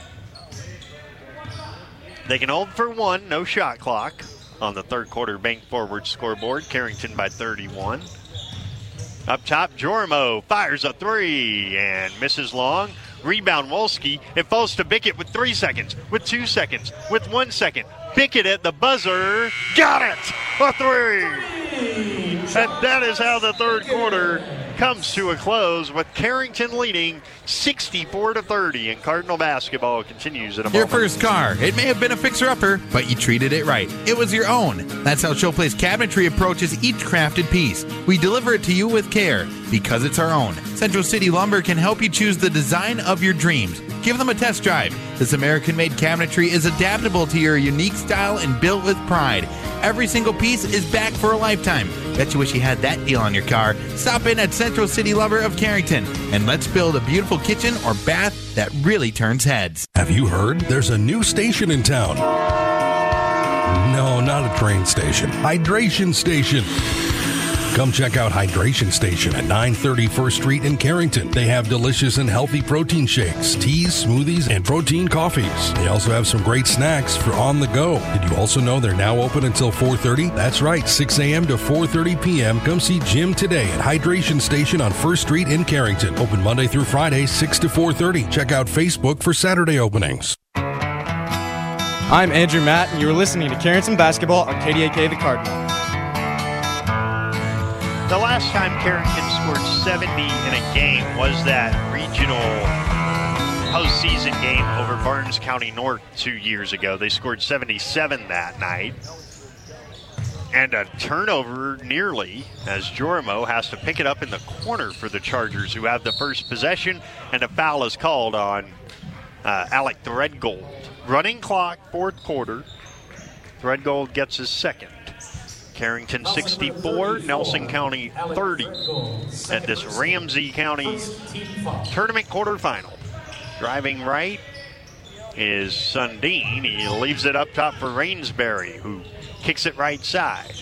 They can hold for one, no shot clock. On the third quarter bank forward scoreboard, Carrington by thirty-one. Up top, Jormo fires a three and misses long. Rebound, Wolski. It falls to Bickett with three seconds, with two seconds, with one second. Bickett at the buzzer. Got it! A three! And that is how the third quarter comes to a close, with Carrington leading sixty-four to thirty, and Cardinal basketball continues in a Your moment. first car. It may have been a fixer-upper, but you treated it right. It was your own. That's how Showplace Cabinetry approaches each crafted piece. We deliver it to you with care, because it's our own. Central City Lumber can help you choose the design of your dreams. Give them a test drive. This American-made cabinetry is adaptable to your unique style and built with pride. Every single piece is back for a lifetime. Bet you wish you had that deal on your car. Stop in at Central City Lumber of Carrington, and let's build a beautiful kitchen or bath that really turns heads. Have you heard? There's a new station in town. No, not a train station. Hydration Station. Come check out Hydration Station at nine thirty First Street in Carrington. They have delicious and healthy protein shakes, teas, smoothies, and protein coffees. They also have some great snacks for on the go. Did you also know they're now open until four thirty? That's right, six a.m. to four thirty p.m. Come see Jim today at Hydration Station on First Street in Carrington. Open Monday through Friday, six to four thirty. Check out Facebook for Saturday openings. I'm Andrew Matt, and you are listening to Carrington Basketball on K D A K The Cardinal. The last time Carrington scored seventy in a game was that regional postseason game over Barnes County North two years ago. They scored seventy-seven that night. And a turnover nearly, as Jormo has to pick it up in the corner for the Chargers, who have the first possession, and a foul is called on uh, Alec Threadgold. Running clock, fourth quarter. Threadgold gets his second. Carrington sixty-four, Nelson County thirty at this Ramsey County tournament quarterfinal. Driving right is Sundin. He leaves it up top for Rainsbury, who kicks it right side.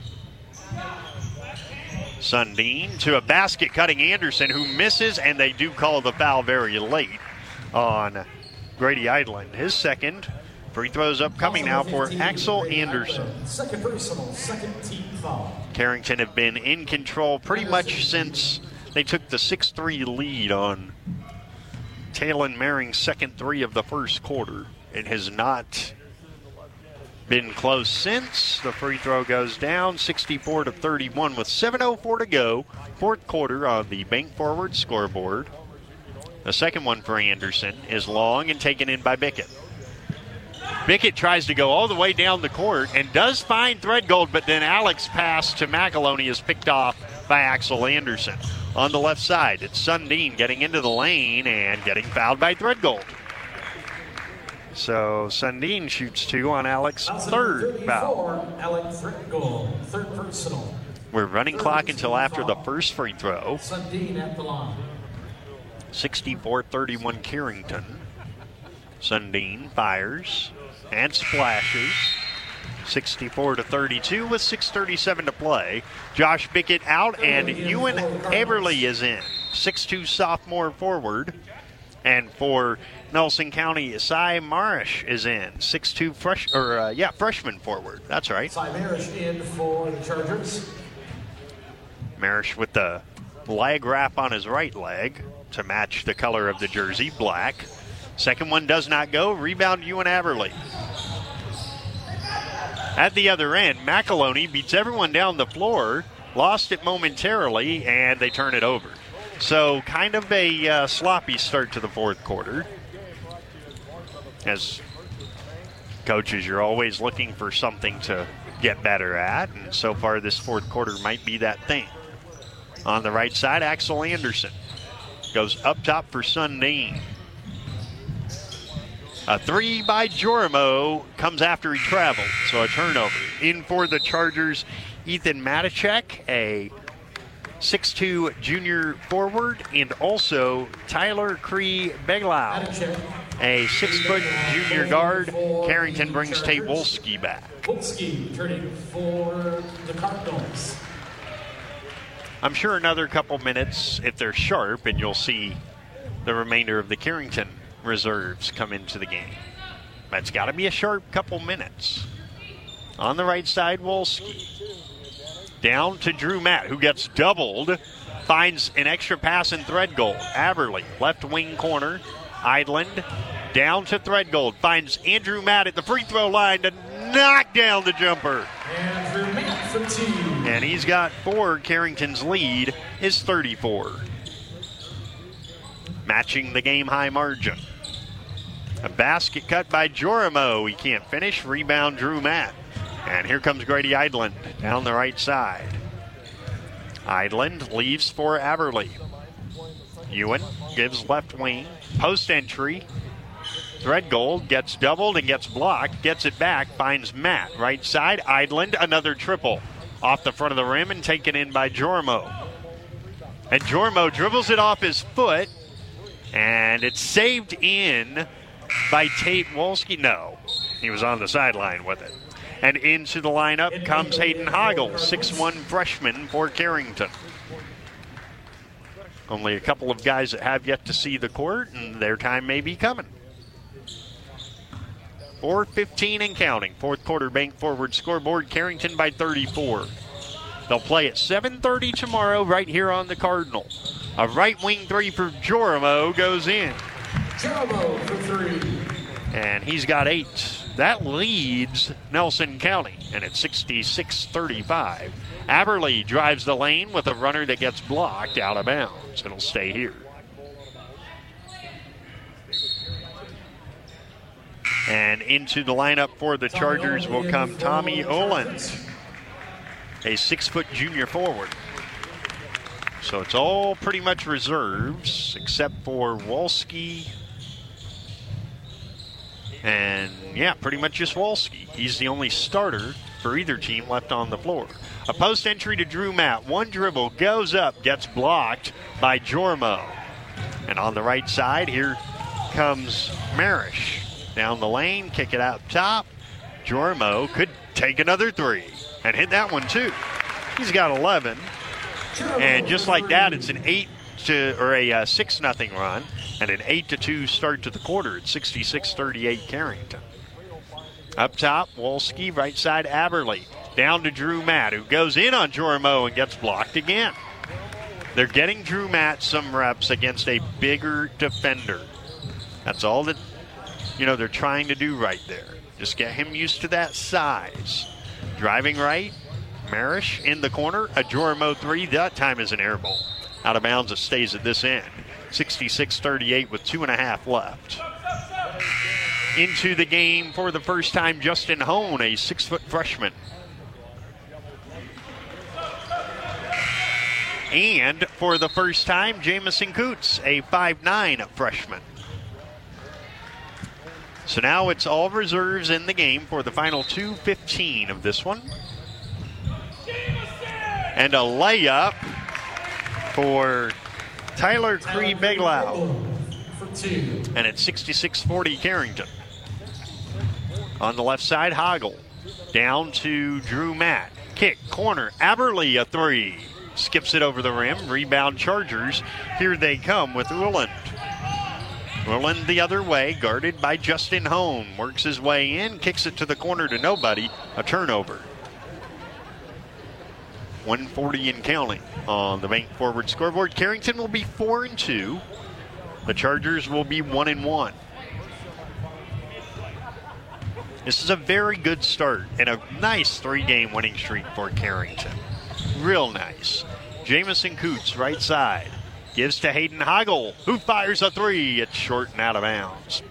Sundin to a basket-cutting Anderson, who misses, and they do call the foul very late on Grady Idland. His second. Free throws upcoming now for Axel Anderson. Second personal, second team foul. Carrington have been in control pretty much since they took the six three lead on Talon Maring's second three of the first quarter. It has not been close since. The free throw goes down sixty-four to thirty-one with seven oh four to go. Fourth quarter on the Bank Forward scoreboard. The second one for Anderson is long and taken in by Bickett. Bickett tries to go all the way down the court and does find Threadgold, but then Alex' pass to McAloney is picked off by Axel Anderson. On the left side, it's Sundin getting into the lane and getting fouled by Threadgold. So Sundin shoots two on Alex' third foul. Alec Threadgold, third personal. We're running clock until after the first free throw. Sundin at the line. sixty-four thirty-one Carrington. Sundin fires and splashes. sixty-four to thirty-two with six thirty-seven to play. Josh Bickett out and Ewan Everly is in. six two sophomore forward. And for Nelson County, Cy Marish is in. six two fresh, or uh, yeah, freshman forward. That's right. Cy Marish in for the Chargers. Marish with the leg wrap on his right leg to match the color of the jersey, black. Second one does not go. Rebound, Ewan Averly. At the other end, McAloney beats everyone down the floor, lost it momentarily, and they turn it over. So kind of a uh, sloppy start to the fourth quarter. As coaches, you're always looking for something to get better at, and so far this fourth quarter might be that thing. On the right side, Axel Anderson goes up top for Sundin. A three by Jorimo comes after he traveled, so a turnover. In for the Chargers, Ethan Matichek, a six two junior forward, and also Tyler Cree Beglau, a six foot junior guard. Carrington brings Tate Wolski back. Wolski turning for the Cardinals. I'm sure another couple minutes, if they're sharp, and you'll see the remainder of the Carrington reserves come into the game. That's got to be a sharp couple minutes. On the right side, Wolski. Down to Drew Matt, who gets doubled. Finds an extra pass in Threadgold. Averly, left wing corner. Idland, down to Threadgold. Finds Andrew Matt at the free throw line to knock down the jumper. Andrew Matt for two. And he's got four. Carrington's lead is thirty-four. Matching the game-high margin. A basket cut by Jorimo. He can't finish. Rebound, Drew Matt. And here comes Grady Idland down the right side. Idland leaves for Averly. Ewan gives left wing. Post entry. Threadgold gets doubled and gets blocked. Gets it back. Finds Matt. Right side. Idland. Another triple. Off the front of the rim and taken in by Jorimo. And Jorimo dribbles it off his foot. And it's saved in by Tate Wolski. No, he was on the sideline with it. And into the lineup comes Hayden Hoggle, six one freshman for Carrington. Only a couple of guys that have yet to see the court, and their time may be coming. four fifteen and counting. Fourth quarter Bank Forward scoreboard, Carrington by thirty-four. They'll play at seven thirty tomorrow right here on the Cardinal. A right wing three for Jorimo goes in. Jorimo for three. And he's got eight. That leads Nelson County, and it's sixty-six thirty-five. Averly drives the lane with a runner that gets blocked out of bounds. It'll stay here. And into the lineup for the Chargers will come Tommy Oland, a six-foot junior forward. So it's all pretty much reserves, except for Wolski And, yeah, pretty much just Wolski. He's the only starter for either team left on the floor. A post entry to Drew Matt. One dribble, goes up, gets blocked by Jormo. And on the right side, here comes Marish. Down the lane, kick it out top. Jormo could take another three and hit that one too. He's got eleven. And just like that, it's an eight to or a uh, six nothing run and an eight to two start to the quarter at sixty-six thirty-eight Carrington. Up top, Wolski, right side Aberly. Down to Drew Matt, who goes in on Jormo and gets blocked again. They're getting Drew Matt some reps against a bigger defender. That's all that, you know, they're trying to do right there. Just get him used to that size. Driving right, Marish in the corner, a Jormo three. That time is an air ball. Out of bounds, it stays at this end. sixty-six thirty-eight with two and a half left. Into the game for the first time, Justin Hone, a six-foot freshman. And for the first time, Jamison Coots, a five nine freshman. So now it's all reserves in the game for the final two fifteen of this one. And a layup for Tyler Cree-Beglau. And it's sixty-six forty Carrington. On the left side, Hoggle. Down to Drew Matt. Kick, corner, Aberly a three. Skips it over the rim. Rebound Chargers. Here they come with Uland. Uland the other way, guarded by Justin Hone. Works his way in, kicks it to the corner to nobody. A turnover. one forty and counting on the Bank Forward scoreboard. Carrington will be four and two. The Chargers will be one and one. This is a very good start and a nice three-game winning streak for Carrington. Real nice. Jamison Coots, right side. Gives to Hayden Hoggle, who fires a three. It's short and out of bounds.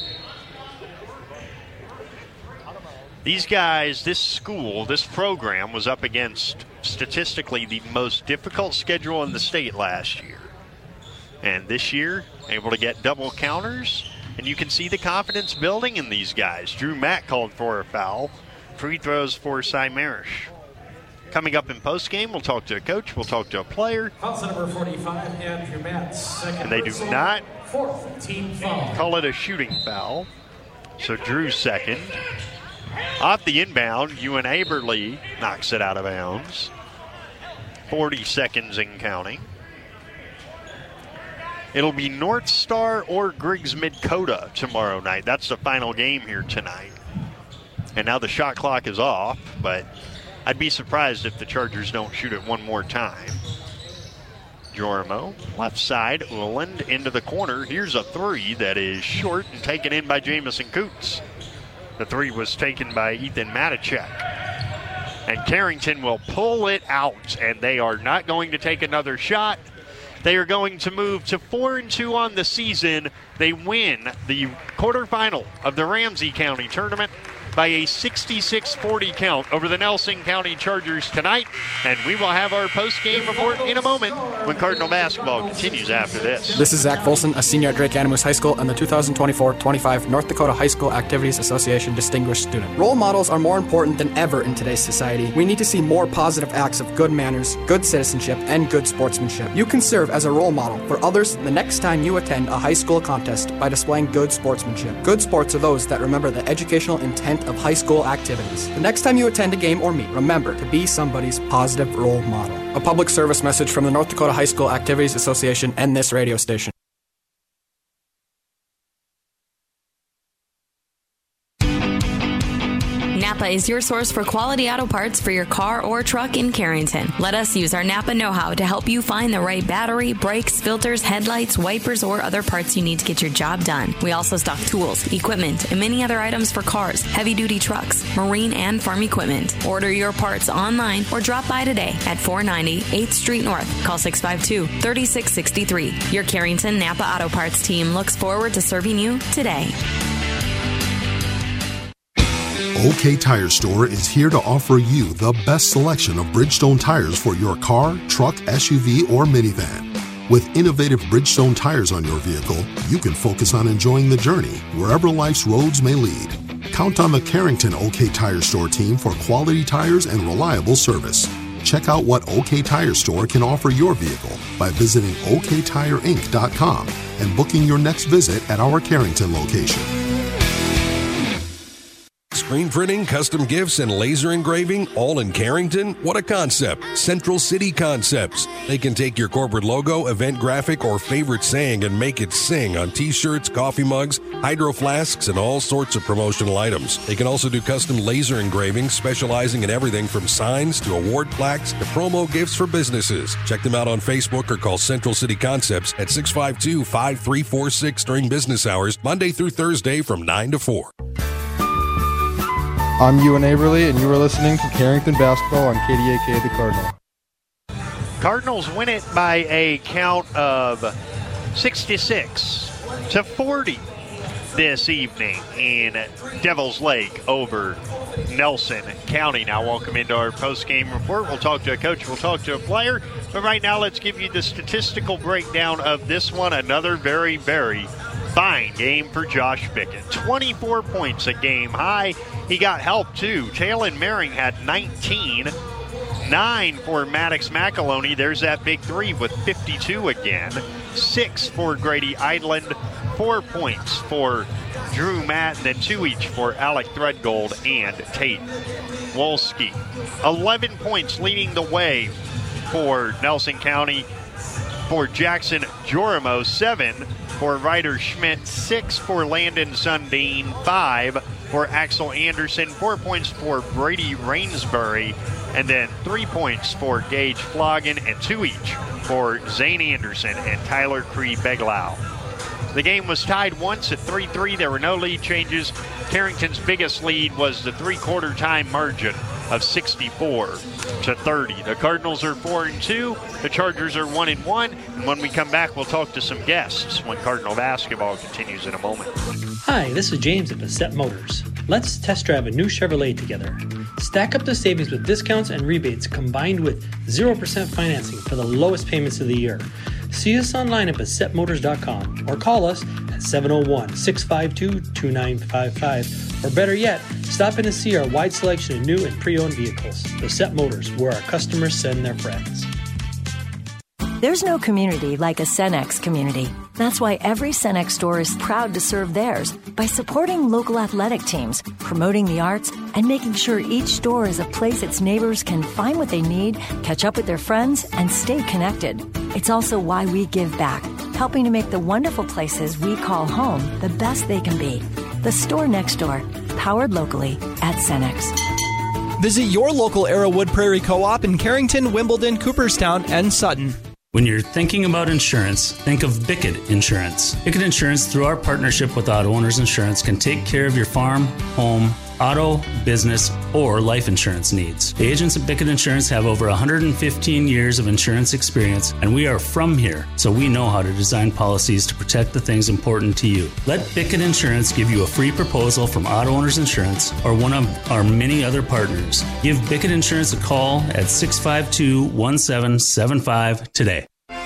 These guys, this school, this program was up against statistically the most difficult schedule in the state last year. And this year, able to get double counters. And you can see the confidence building in these guys. Drew Matt called for a foul. Free throws for Cy Marish. Coming up in postgame, we'll talk to a coach, we'll talk to a player. Foul number forty-five, Andrew Matt, second. And they do not fourth team foul. Call it a shooting foul. So Drew's second. Off the inbound, Ewan Aberly knocks it out of bounds. forty seconds and counting. It'll be North Star or Griggs Midcoda tomorrow night. That's the final game here tonight. And now the shot clock is off, but I'd be surprised if the Chargers don't shoot it one more time. Jormo, left side, Uland into the corner. Here's a three that is short and taken in by Jamison Coots. The three was taken by Ethan Matichek. And Carrington will pull it out, and they are not going to take another shot. They are going to move to four and two on the season. They win the quarterfinal of the Ramsey County tournament by a sixty-six forty count over the Nelson County Chargers tonight. And we will have our post-game report in a moment when Cardinal basketball continues after this. This is Zach Folson, a senior at Drake Animus High School and the two thousand twenty-four twenty-five North Dakota High School Activities Association Distinguished Student. Role models are more important than ever in today's society. We need to see more positive acts of good manners, good citizenship, and good sportsmanship. You can serve as a role model for others the next time you attend a high school contest by displaying good sportsmanship. Good sports are those that remember the educational intent of high school activities. The next time you attend a game or meet, remember to be somebody's positive role model. A public service message from the North Dakota High School Activities Association and this radio station. Napa is your source for quality auto parts for your car or truck in Carrington. Let us use our Napa know-how to help you find the right battery, brakes, filters, headlights, wipers, or other parts you need to get your job done. We also stock tools, equipment, and many other items for cars, heavy-duty trucks, marine, and farm equipment. Order your parts online or drop by today at four ninety eighth Street North. Call six five two, three six six three. Your Carrington Napa Auto Parts team looks forward to serving you today. OK Tire Store is here to offer you the best selection of Bridgestone tires for your car, truck, S U V, or minivan. With innovative Bridgestone tires on your vehicle, you can focus on enjoying the journey wherever life's roads may lead. Count on the Carrington OK Tire Store team for quality tires and reliable service. Check out what OK Tire Store can offer your vehicle by visiting O K Tire Inc dot com and booking your next visit at our Carrington location. Screen printing, custom gifts, and laser engraving, all in Carrington? What a concept. Central City Concepts. They can take your corporate logo, event graphic, or favorite saying and make it sing on t-shirts, coffee mugs, hydro flasks, and all sorts of promotional items. They can also do custom laser engraving, specializing in everything from signs to award plaques to promo gifts for businesses. Check them out on Facebook or call Central City Concepts at six five two, five three four six during business hours, Monday through Thursday from nine to four. I'm Ewan Averly, and you are listening to Carrington Basketball on K D A K The Cardinal. Cardinals win it by a count of sixty-six to forty this evening in Devils Lake over Nelson County. Now welcome into our post-game report. We'll talk to a coach, we'll talk to a player, but right now let's give you the statistical breakdown of this one. Another very, very fine game for Josh Bickett. twenty-four points, a game high. He got help too. Talon Merring had nineteen. Nine for Maddox McAloney. There's that big three with fifty-two again. Six for Grady Idland. Four points for Drew Matt, and then two each for Alec Threadgold and Tate Wolski. eleven points leading the way for Nelson County for Jackson Jorimo. Seven for Ryder Schmidt. Six for Landon Sundin. Five for Axel Anderson. Four points for Brady Rainsbury. And then three points for Gage Flogan, and two each for Zane Anderson and Tyler Cree-Beglau. The game was tied once at three three. There were no lead changes. Carrington's biggest lead was the three-quarter time margin of sixty-four to thirty. The Cardinals are four and two. The Chargers are one and one. And when we come back, we'll talk to some guests when Cardinal basketball continues in a moment. Hi, this is James at Bassett Motors. Let's test drive a new Chevrolet together. Stack up the savings with discounts and rebates combined with zero percent financing for the lowest payments of the year. See us online at bassett motors dot com or call us at seven oh one, six five two, two nine five five. Or better yet, stop in and see our wide selection of new and pre-owned vehicles. Bassett Motors, where our customers send their friends. There's no community like a Cenex community. That's why every Cenex store is proud to serve theirs by supporting local athletic teams, promoting the arts, and making sure each store is a place its neighbors can find what they need, catch up with their friends, and stay connected. It's also why we give back, helping to make the wonderful places we call home the best they can be. The store next door, powered locally at Cenex. Visit your local Arrowwood Prairie Co-op in Carrington, Wimbledon, Cooperstown, and Sutton. When you're thinking about insurance, think of Bickett Insurance. Bickett Insurance, through our partnership with Auto Owners Insurance, can take care of your farm, home, auto, business, or life insurance needs. The agents at Bickett Insurance have over one hundred fifteen years of insurance experience, and we are from here, so we know how to design policies to protect the things important to you. Let Bickett Insurance give you a free proposal from Auto Owners Insurance or one of our many other partners. Give Bickett Insurance a call at six five two, one seven seven five today.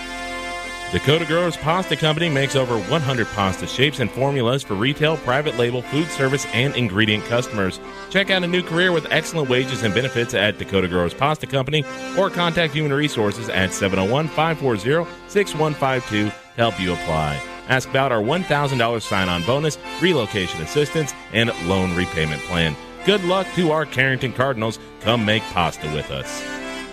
Dakota Growers Pasta Company makes over one hundred pasta shapes and formulas for retail, private label, food service, and ingredient customers. Check out a new career with excellent wages and benefits at Dakota Growers Pasta Company or contact Human Resources at seven oh one, five four zero, six one five two to help you apply. Ask about our one thousand dollars sign-on bonus, relocation assistance, and loan repayment plan. Good luck to our Carrington Cardinals. Come make pasta with us.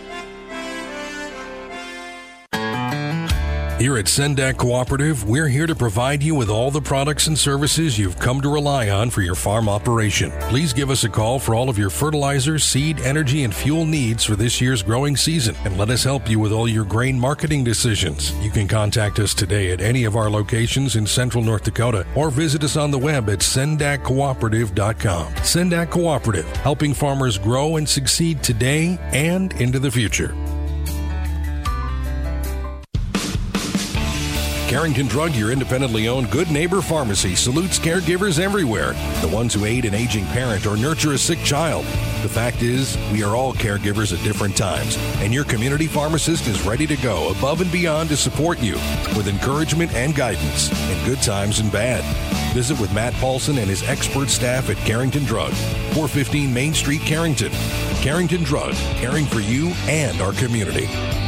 Here at Sendak Cooperative, we're here to provide you with all the products and services you've come to rely on for your farm operation. Please give us a call for all of your fertilizer, seed, energy, and fuel needs for this year's growing season, and let us help you with all your grain marketing decisions. You can contact us today at any of our locations in central North Dakota or visit us on the web at sendak cooperative dot com. Sendak Cooperative, helping farmers grow and succeed today and into the future. Carrington Drug, your independently owned good neighbor pharmacy, salutes caregivers everywhere, the ones who aid an aging parent or nurture a sick child. The fact is, we are all caregivers at different times, and your community pharmacist is ready to go above and beyond to support you with encouragement and guidance in good times and bad. Visit with Matt Paulson and his expert staff at Carrington Drug, four fifteen Main Street, Carrington. Carrington Drug, caring for you and our community.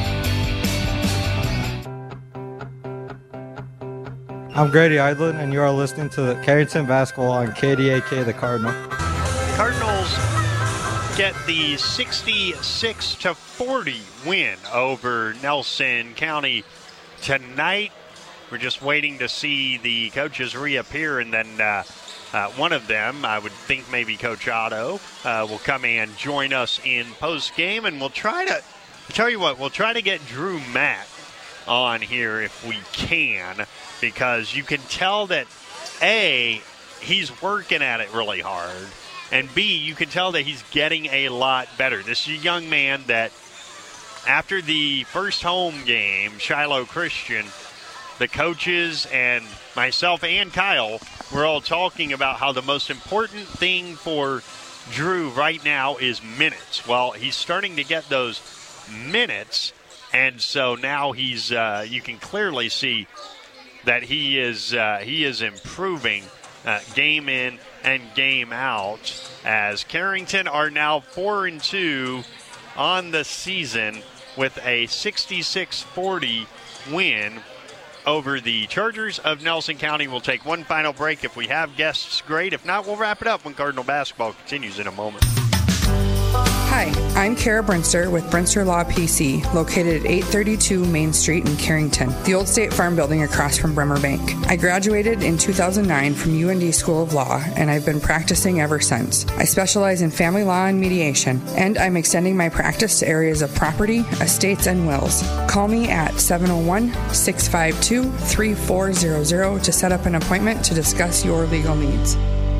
I'm Grady Idlin, and you are listening to the Carrington Basketball on K D A K, the Cardinal. Cardinals get the sixty-six to forty win over Nelson County tonight. We're just waiting to see the coaches reappear, and then uh, uh, one of them, I would think maybe Coach Otto, uh, will come and join us in post-game, and we'll try to, I'll tell you what, we'll try to get Drew Matt on here if we can, because you can tell that, A, he's working at it really hard, and B, you can tell that he's getting a lot better. This is a young man that, after the first home game, Shiloh Christian, the coaches and myself and Kyle were all talking about how the most important thing for Drew right now is minutes. Well, he's starting to get those minutes, and so now he's uh, you can clearly see that he is uh, he is improving uh, game in and game out, as Carrington are now four and two on the season with a sixty-six forty win over the Chargers of Nelson County. We'll take one final break. If we have guests, great. If not, we'll wrap it up when Cardinal basketball continues in a moment. Hi, I'm Kara Brinster with Brinster Law P C, located at eight thirty-two Main Street in Carrington, the old State Farm building across from Bremer Bank. I graduated in two thousand nine from U N D School of Law, and I've been practicing ever since. I specialize in family law and mediation, and I'm extending my practice to areas of property, estates, and wills. Call me at seven oh one, six five two, three four zero zero to set up an appointment to discuss your legal needs.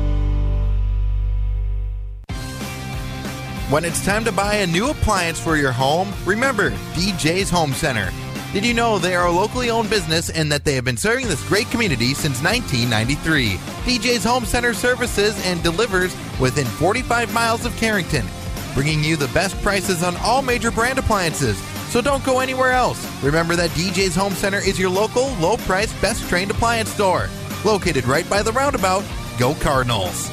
When it's time to buy a new appliance for your home, remember D J's Home Center. Did you know they are a locally owned business and that they have been serving this great community since nineteen ninety-three? D J's Home Center services and delivers within forty-five miles of Carrington, bringing you the best prices on all major brand appliances. So don't go anywhere else. Remember that D J's Home Center is your local, low-priced, best-trained appliance store. Located right by the roundabout. Go Cardinals.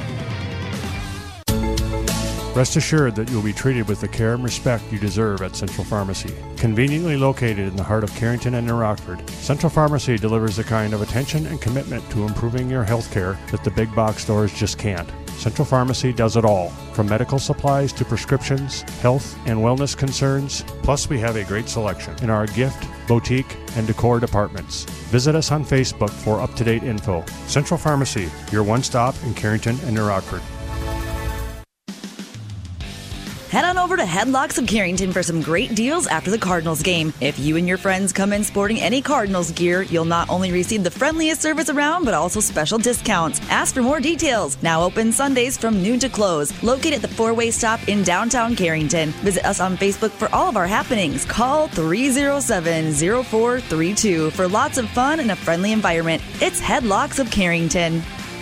Rest assured that you'll be treated with the care and respect you deserve at Central Pharmacy. Conveniently located in the heart of Carrington and New Rockford, Central Pharmacy delivers the kind of attention and commitment to improving your health care that the big box stores just can't. Central Pharmacy does it all, from medical supplies to prescriptions, health and wellness concerns. Plus, we have a great selection in our gift, boutique, and decor departments. Visit us on Facebook for up-to-date info. Central Pharmacy, your one-stop in Carrington and New Rockford. Head on over to Headlocks of Carrington for some great deals after the Cardinals game. If you and your friends come in sporting any Cardinals gear, you'll not only receive the friendliest service around, but also special discounts. Ask for more details. Now open Sundays from noon to close. Located at the four-way stop in downtown Carrington. Visit us on Facebook for all of our happenings. Call three oh seven, oh four three two for lots of fun and a friendly environment. It's Headlocks of Carrington.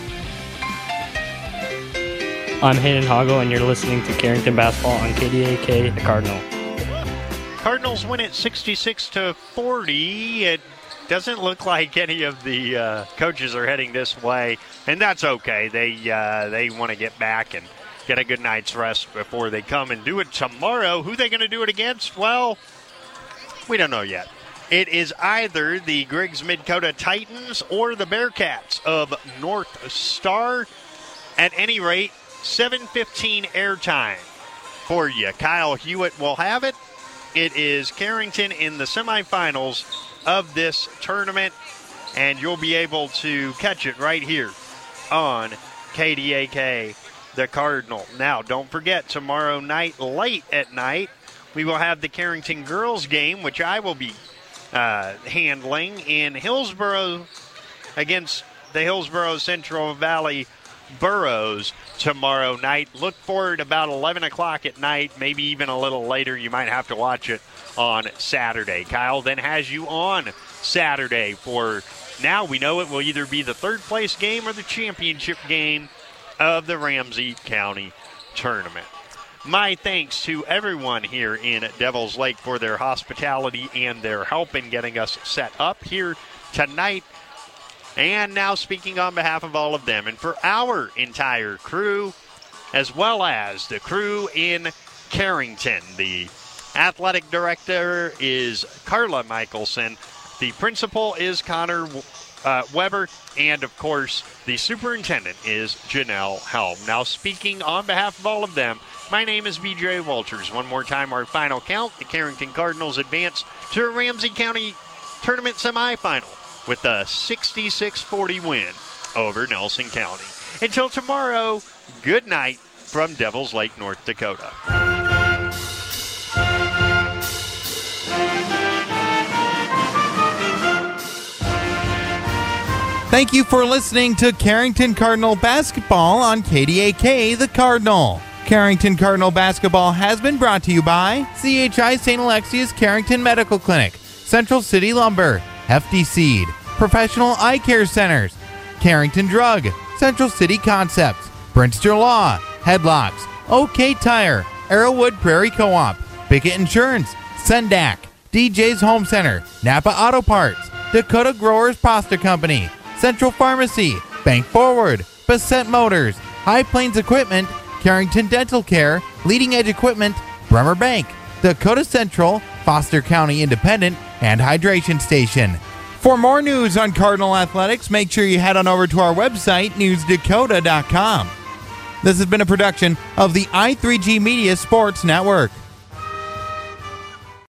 I'm Hayden Hoggle, and you're listening to Carrington Basketball on K D A K, the Cardinal. Cardinals win it sixty-six to forty. It doesn't look like any of the uh, coaches are heading this way, and that's okay. They uh, they want to get back and get a good night's rest before they come and do it tomorrow. Who are they going to do it against? Well, we don't know yet. It is either the Griggs Mid-Coda Titans or the Bearcats of North Star. At any rate, seven fifteen airtime for you. Kyle Hewitt will have it. It is Carrington in the semifinals of this tournament, and you'll be able to catch it right here on K D A K, the Cardinal. Now, don't forget, tomorrow night, late at night, we will have the Carrington girls game, which I will be uh, handling in Hillsboro against the Hillsboro Central Valley Burros tomorrow night. Look for it about eleven o'clock at night, maybe even a little later. You might have to watch it on Saturday. Kyle then has you on Saturday for now we know it will either be the third place game or the championship game of the Ramsey County Tournament. My thanks to everyone here in Devil's Lake for their hospitality and their help in getting us set up here tonight. And now speaking on behalf of all of them and for our entire crew, as well as the crew in Carrington. The athletic director is Carla Michelson. The principal is Connor uh, Weber. And, of course, the superintendent is Janelle Helm. Now, speaking on behalf of all of them, my name is B J Walters. One more time, our final count. The Carrington Cardinals advance to a Ramsey County Tournament semifinal with a sixty-six forty win over Nelson County. Until tomorrow, good night from Devils Lake, North Dakota. Thank you for listening to Carrington Cardinal Basketball on K D A K, The Cardinal. Carrington Cardinal Basketball has been brought to you by C H I Saint Alexius Carrington Medical Clinic, Central City Lumber, Hefty Seed, Professional Eye Care Centers, Carrington Drug, Central City Concepts, Brinster Law, Headlocks, OK Tire, Arrowwood Prairie Co-op, Bickett Insurance, Sendak, D J's Home Center, Napa Auto Parts, Dakota Growers Pasta Company, Central Pharmacy, Bank Forward, Bassett Motors, High Plains Equipment, Carrington Dental Care, Leading Edge Equipment, Bremer Bank, Dakota Central, Foster County Independent, and Hydration Station. For more news on Cardinal Athletics, make sure you head on over to our website, news dakota dot com. This has been a production of the I three G Media Sports Network.